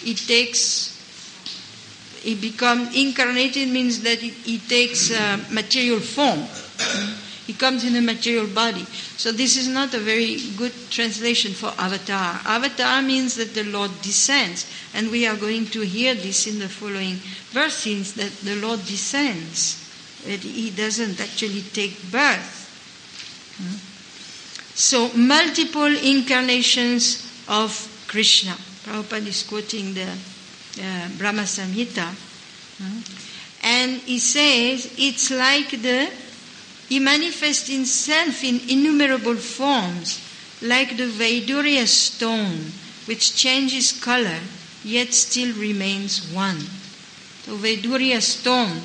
incarnated means that it takes material form. He comes in a material body. So this is not a very good translation for avatar. Avatar means that the Lord descends. And we are going to hear this in the following verses, that the Lord descends. That he doesn't actually take birth. So multiple incarnations of Krishna. Prabhupada is quoting the Brahma Samhita. And he says it's like he manifests himself in innumerable forms, like the Vaidurya stone, which changes color, yet still remains one. So Vaidurya stone,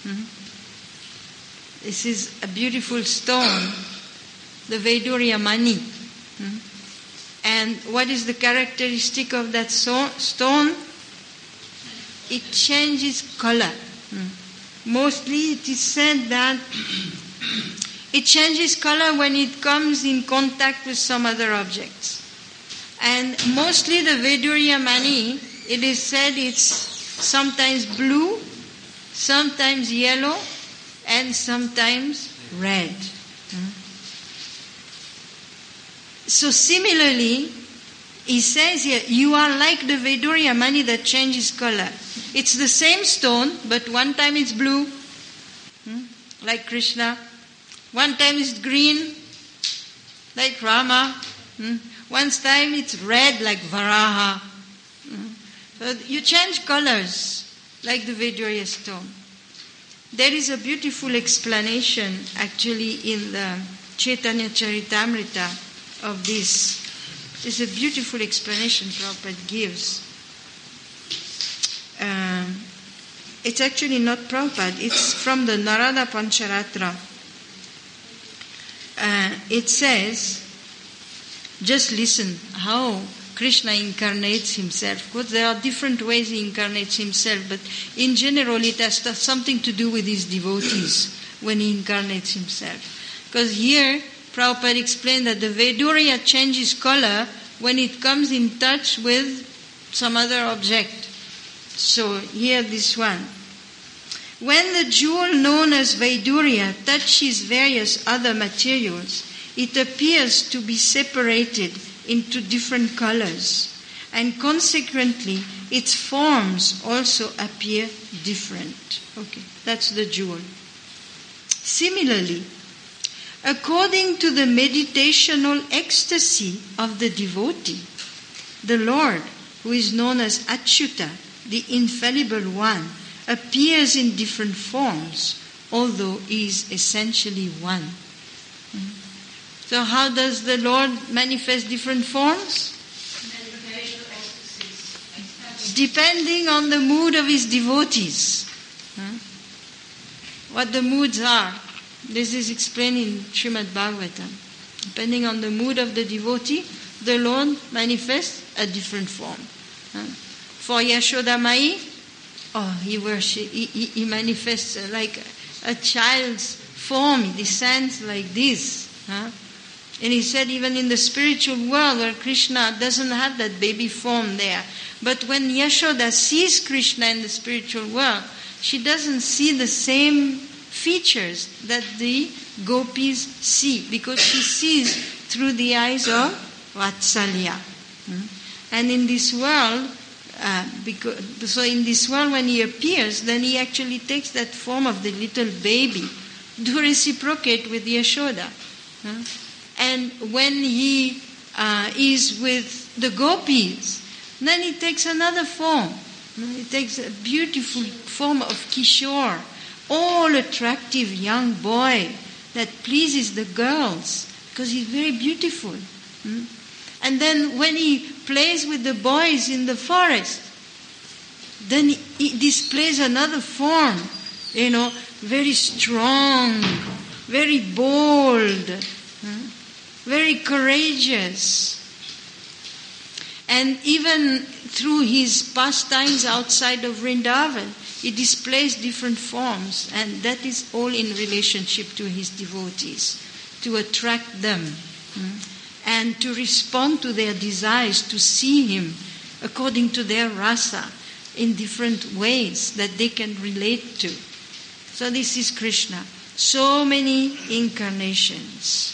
this is a beautiful stone, the Vaidurya Mani. And what is the characteristic of that stone? It changes color. Mostly it is said that it changes color when it comes in contact with some other objects. And mostly the Vaidurya Mani, it is said it's sometimes blue, sometimes yellow, and sometimes red. So similarly, he says here, you are like the Vaidurya Mani that changes color. It's the same stone, but one time it's blue, like Krishna. One time it's green, like Rama. One time it's red, like Varaha. So you change colors, like the Vaidurya stone. There is a beautiful explanation, actually, in the Chaitanya Charitamrita of this. There's a beautiful explanation Prabhupada gives. It's actually not Prabhupada, it's from the Narada Pancharatra. It says, just listen how Krishna incarnates himself. Of course, there are different ways he incarnates himself, but in general it has something to do with his devotees when he incarnates himself. Because here, Prabhupada explained that the Vaidurya changes color when it comes in touch with some other object. So here this one. When the jewel known as Vaidurya touches various other materials, it appears to be separated into different colors, and consequently its forms also appear different. Okay, that's the jewel. Similarly, according to the meditational ecstasy of the devotee, the Lord, who is known as Achyuta, the infallible one, appears in different forms, although he is essentially one. So how does the Lord manifest different forms? depending on the mood of his devotees. What the moods are. This is explained in Srimad Bhagavatam. Depending on the mood of the devotee, the Lord manifests a different form. For Yashoda Mai, he manifests like a child's form. He descends like this. And he said even in the spiritual world where Krishna doesn't have that baby form there. But when Yashoda sees Krishna in the spiritual world, she doesn't see the same features that the gopis see, because she sees through the eyes of Vatsalya. And in this world, in this world when he appears, then he actually takes that form of the little baby to reciprocate with Yashoda. And when he is with the gopis, then he takes another form. He takes a beautiful form of Kishore, all attractive young boy that pleases the girls because he's very beautiful. And then when he plays with the boys in the forest, then he displays another form, very strong, very bold, very courageous. And even through his pastimes outside of Vrindavan, he displays different forms, and that is all in relationship to his devotees, to attract them and to respond to their desires, to see him according to their rasa in different ways that they can relate to. So this is Krishna. So many incarnations.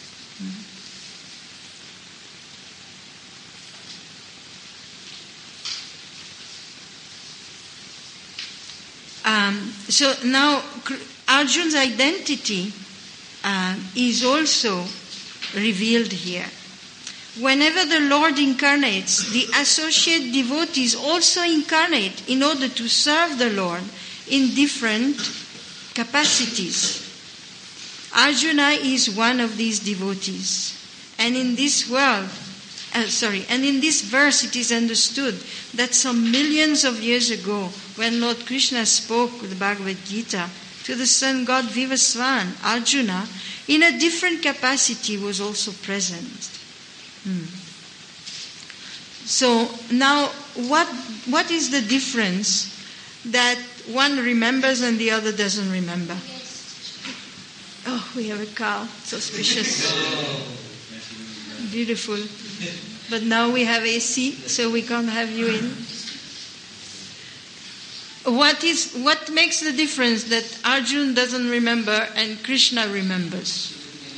So now Arjuna's identity is also revealed here. Whenever the Lord incarnates, the associate devotees also incarnate in order to serve the Lord in different capacities. Arjuna is one of these devotees. And in this verse it is understood that some millions of years ago, when Lord Krishna spoke the Bhagavad Gita to the sun god Vivasvan, Arjuna, in a different capacity, was also present. So now, what is the difference that one remembers and the other doesn't remember? Oh, we have a cow, so spacious, beautiful. But now we have AC, so we can't have you in. What makes the difference that Arjuna doesn't remember and Krishna remembers?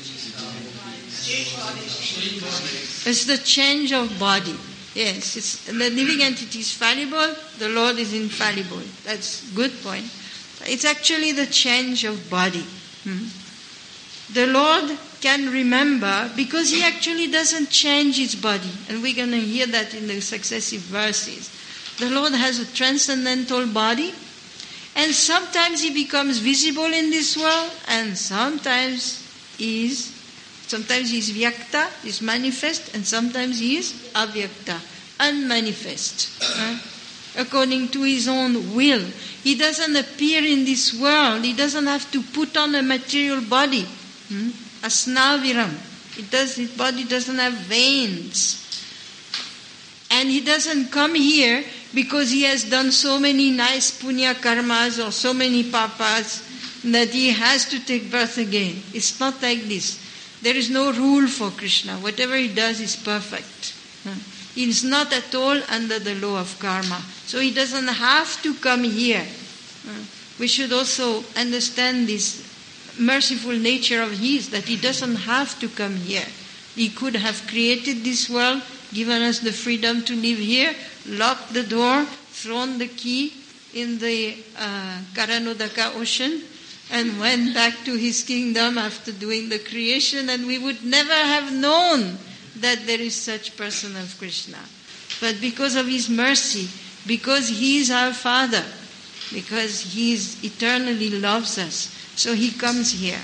It's the change of body. Yes, the living entity is fallible, the Lord is infallible. That's a good point. It's actually the change of body. The Lord can remember because he actually doesn't change his body. And we're going to hear that in the successive verses. The Lord has a transcendental body, and sometimes he becomes visible in this world, and sometimes he's vyakta, is manifest, and sometimes he is avyakta, unmanifest, according to his own will. He doesn't appear in this world. He doesn't have to put on a material body, asnaviram. His body doesn't have veins. And he doesn't come here because he has done so many nice punya karmas or so many papas that he has to take birth again. It's not like this. There is no rule for Krishna. Whatever he does is perfect. He is not at all under the law of karma. So he doesn't have to come here. We should also understand this merciful nature of his, that he doesn't have to come here. He could have created this world, given us the freedom to live here, locked the door, thrown the key in the Karanodaka ocean, and went back to his kingdom after doing the creation, and we would never have known that there is such person as Krishna. But because of his mercy, because he is our Father, because he eternally loves us, so he comes here.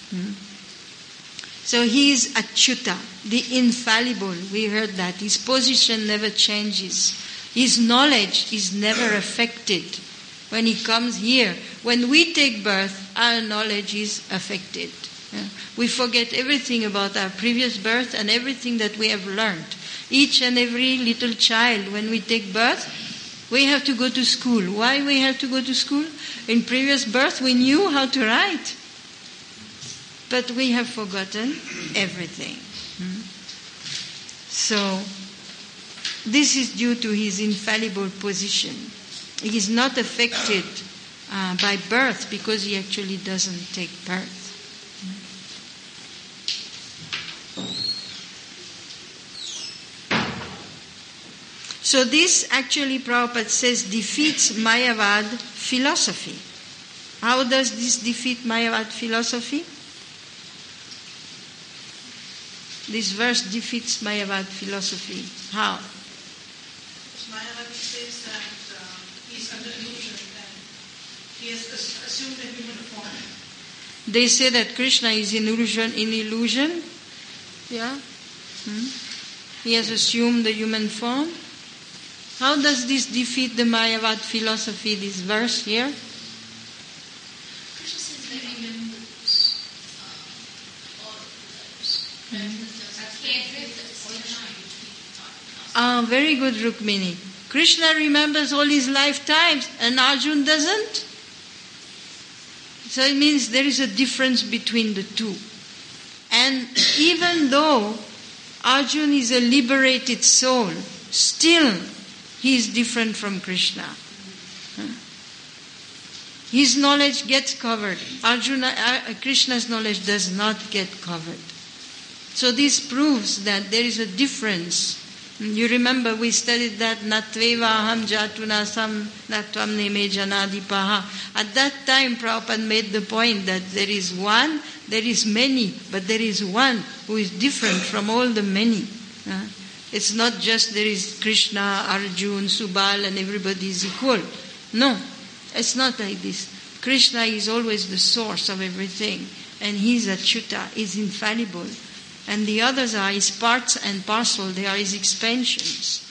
So he is Achyuta, the infallible. We heard that. His position never changes. His knowledge is never affected when he comes here. When we take birth, our knowledge is affected. We forget everything about our previous birth and everything that we have learned. Each and every little child, when we take birth, we have to go to school. Why we have to go to school? In previous birth, we knew how to write. But we have forgotten everything. So, this is due to his infallible position. He is not affected by birth because he actually doesn't take birth. So this actually, Prabhupada says, defeats Mayavad philosophy. How does this defeat Mayavad philosophy? This verse defeats Mayavad philosophy. How? Mayavadi says that he's under illusion and he has assumed a human form. They say that Krishna is in illusion. Yeah? He has assumed the human form. How does this defeat the Mayavad philosophy, this verse here? Krishna says that he remembers all of the lives. Very good, Rukmini. Krishna remembers all his lifetimes and Arjuna doesn't. So it means there is a difference between the two. And even though Arjuna is a liberated soul, still he is different from Krishna. His knowledge gets covered. Krishna's knowledge does not get covered. So this proves that there is a difference. You remember we studied that Natveva aham jatunasam natvam neme janadipaha. At that time Prabhupada made the point that there is one, there is many, but there is one who is different from all the many. It's not just there is Krishna, Arjuna, Subal and everybody is equal. No, it's not like this. Krishna is always the source of everything and he's Achyuta, is infallible. And the others are his parts and parcel, they are his expansions.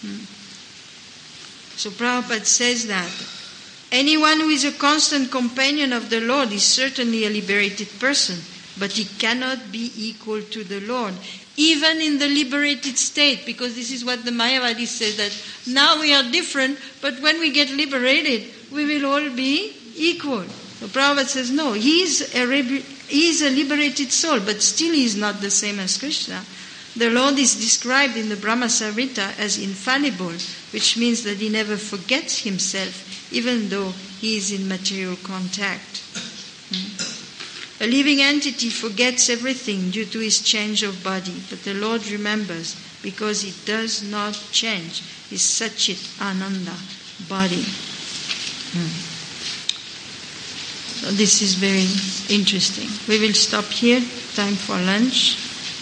So Prabhupada says that anyone who is a constant companion of the Lord is certainly a liberated person, but he cannot be equal to the Lord, even in the liberated state, because this is what the Mayavadis say, that now we are different, but when we get liberated, we will all be equal. So Prabhupada says, no, he is a liberated soul, but still he is not the same as Krishna. The Lord is described in the Brahma Samhita as infallible, which means that he never forgets himself, even though he is in material contact. A living entity forgets everything due to his change of body, but the Lord remembers because he does not change his Satchit Ananda body. So this is very interesting. We will stop here. Time for lunch.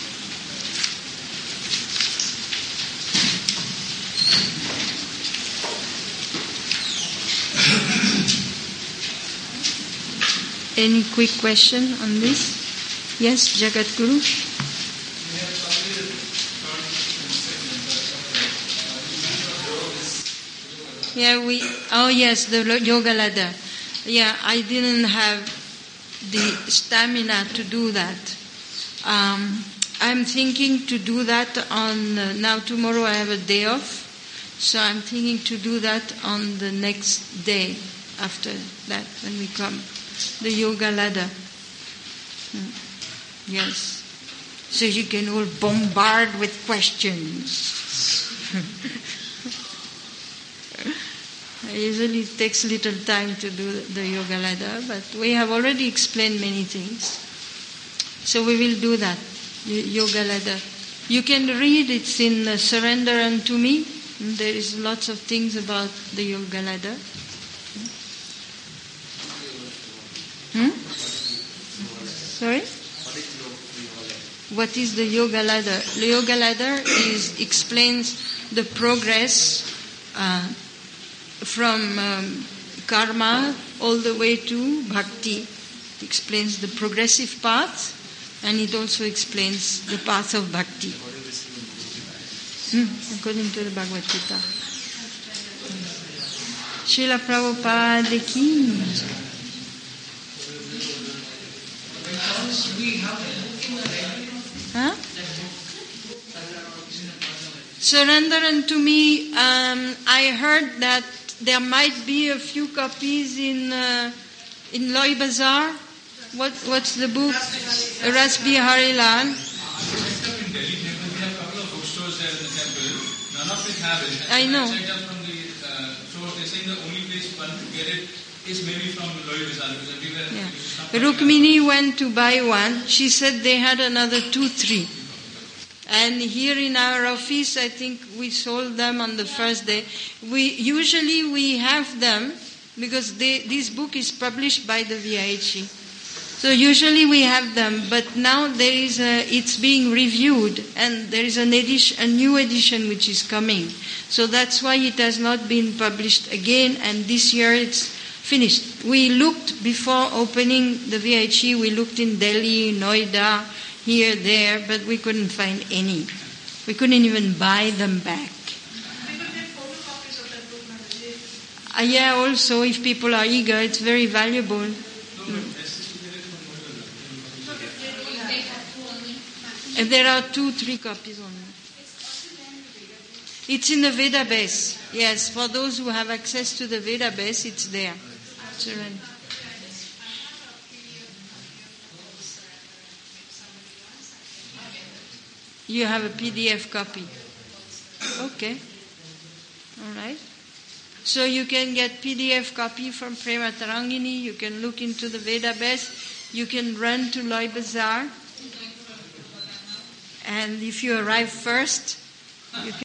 Any quick question on this? Yes, Jagat Guru? Yes, the yoga ladder. Yeah, I didn't have the stamina to do that. I'm thinking to do that on, now tomorrow I have a day off, so I'm thinking to do that on the next day after that when we come. The yoga ladder. Yes. So you can all bombard with questions. Usually it takes little time to do the yoga ladder, but we have already explained many things. So we will do that, yoga ladder. You can read, it's in Surrender Unto Me. There is lots of things about the yoga ladder. Sorry? What is the yoga ladder? The yoga ladder explains the progress from karma all the way to bhakti. It explains the progressive path, and it also explains the path of bhakti. According to the Bhagavad Gita. Srila Prabhupada ki. Because we have a book in the library. Huh? Surrender unto me. I heard that there might be a few copies in Loi Bazaar. What's the book? Ras Bihari Lal. Except in Delhi temple, we have a couple of bookstores there in the temple. None of it have it. I know. I checked out from the stores. They're saying the only place one to get it is maybe from Loi Bazaar because everywhere Yeah. it is not. Rukmini went to buy one. She said they had another 2, 3. And here in our office, I think we sold them on the first day. Usually we have them because this book is published by the VIH. So usually we have them, but now it's being reviewed, and there is a new edition which is coming. So that's why it has not been published again, and this year it's finished. We looked before opening the VIH, we looked in Delhi, Noida, here, there, but we couldn't find any. We couldn't even buy them back. We could get photocopies of that book, Mataji. Yeah, also, if people are eager, it's very valuable. And there are 2, 3 copies only. It's in the Veda base. Yes, for those who have access to the Veda base, it's there. Surrender. You have a PDF copy. Okay. All right. So you can get PDF copy from Prema Tarangini. You can look into the Veda base. You can run to Loi Bazaar. And if you arrive first, you can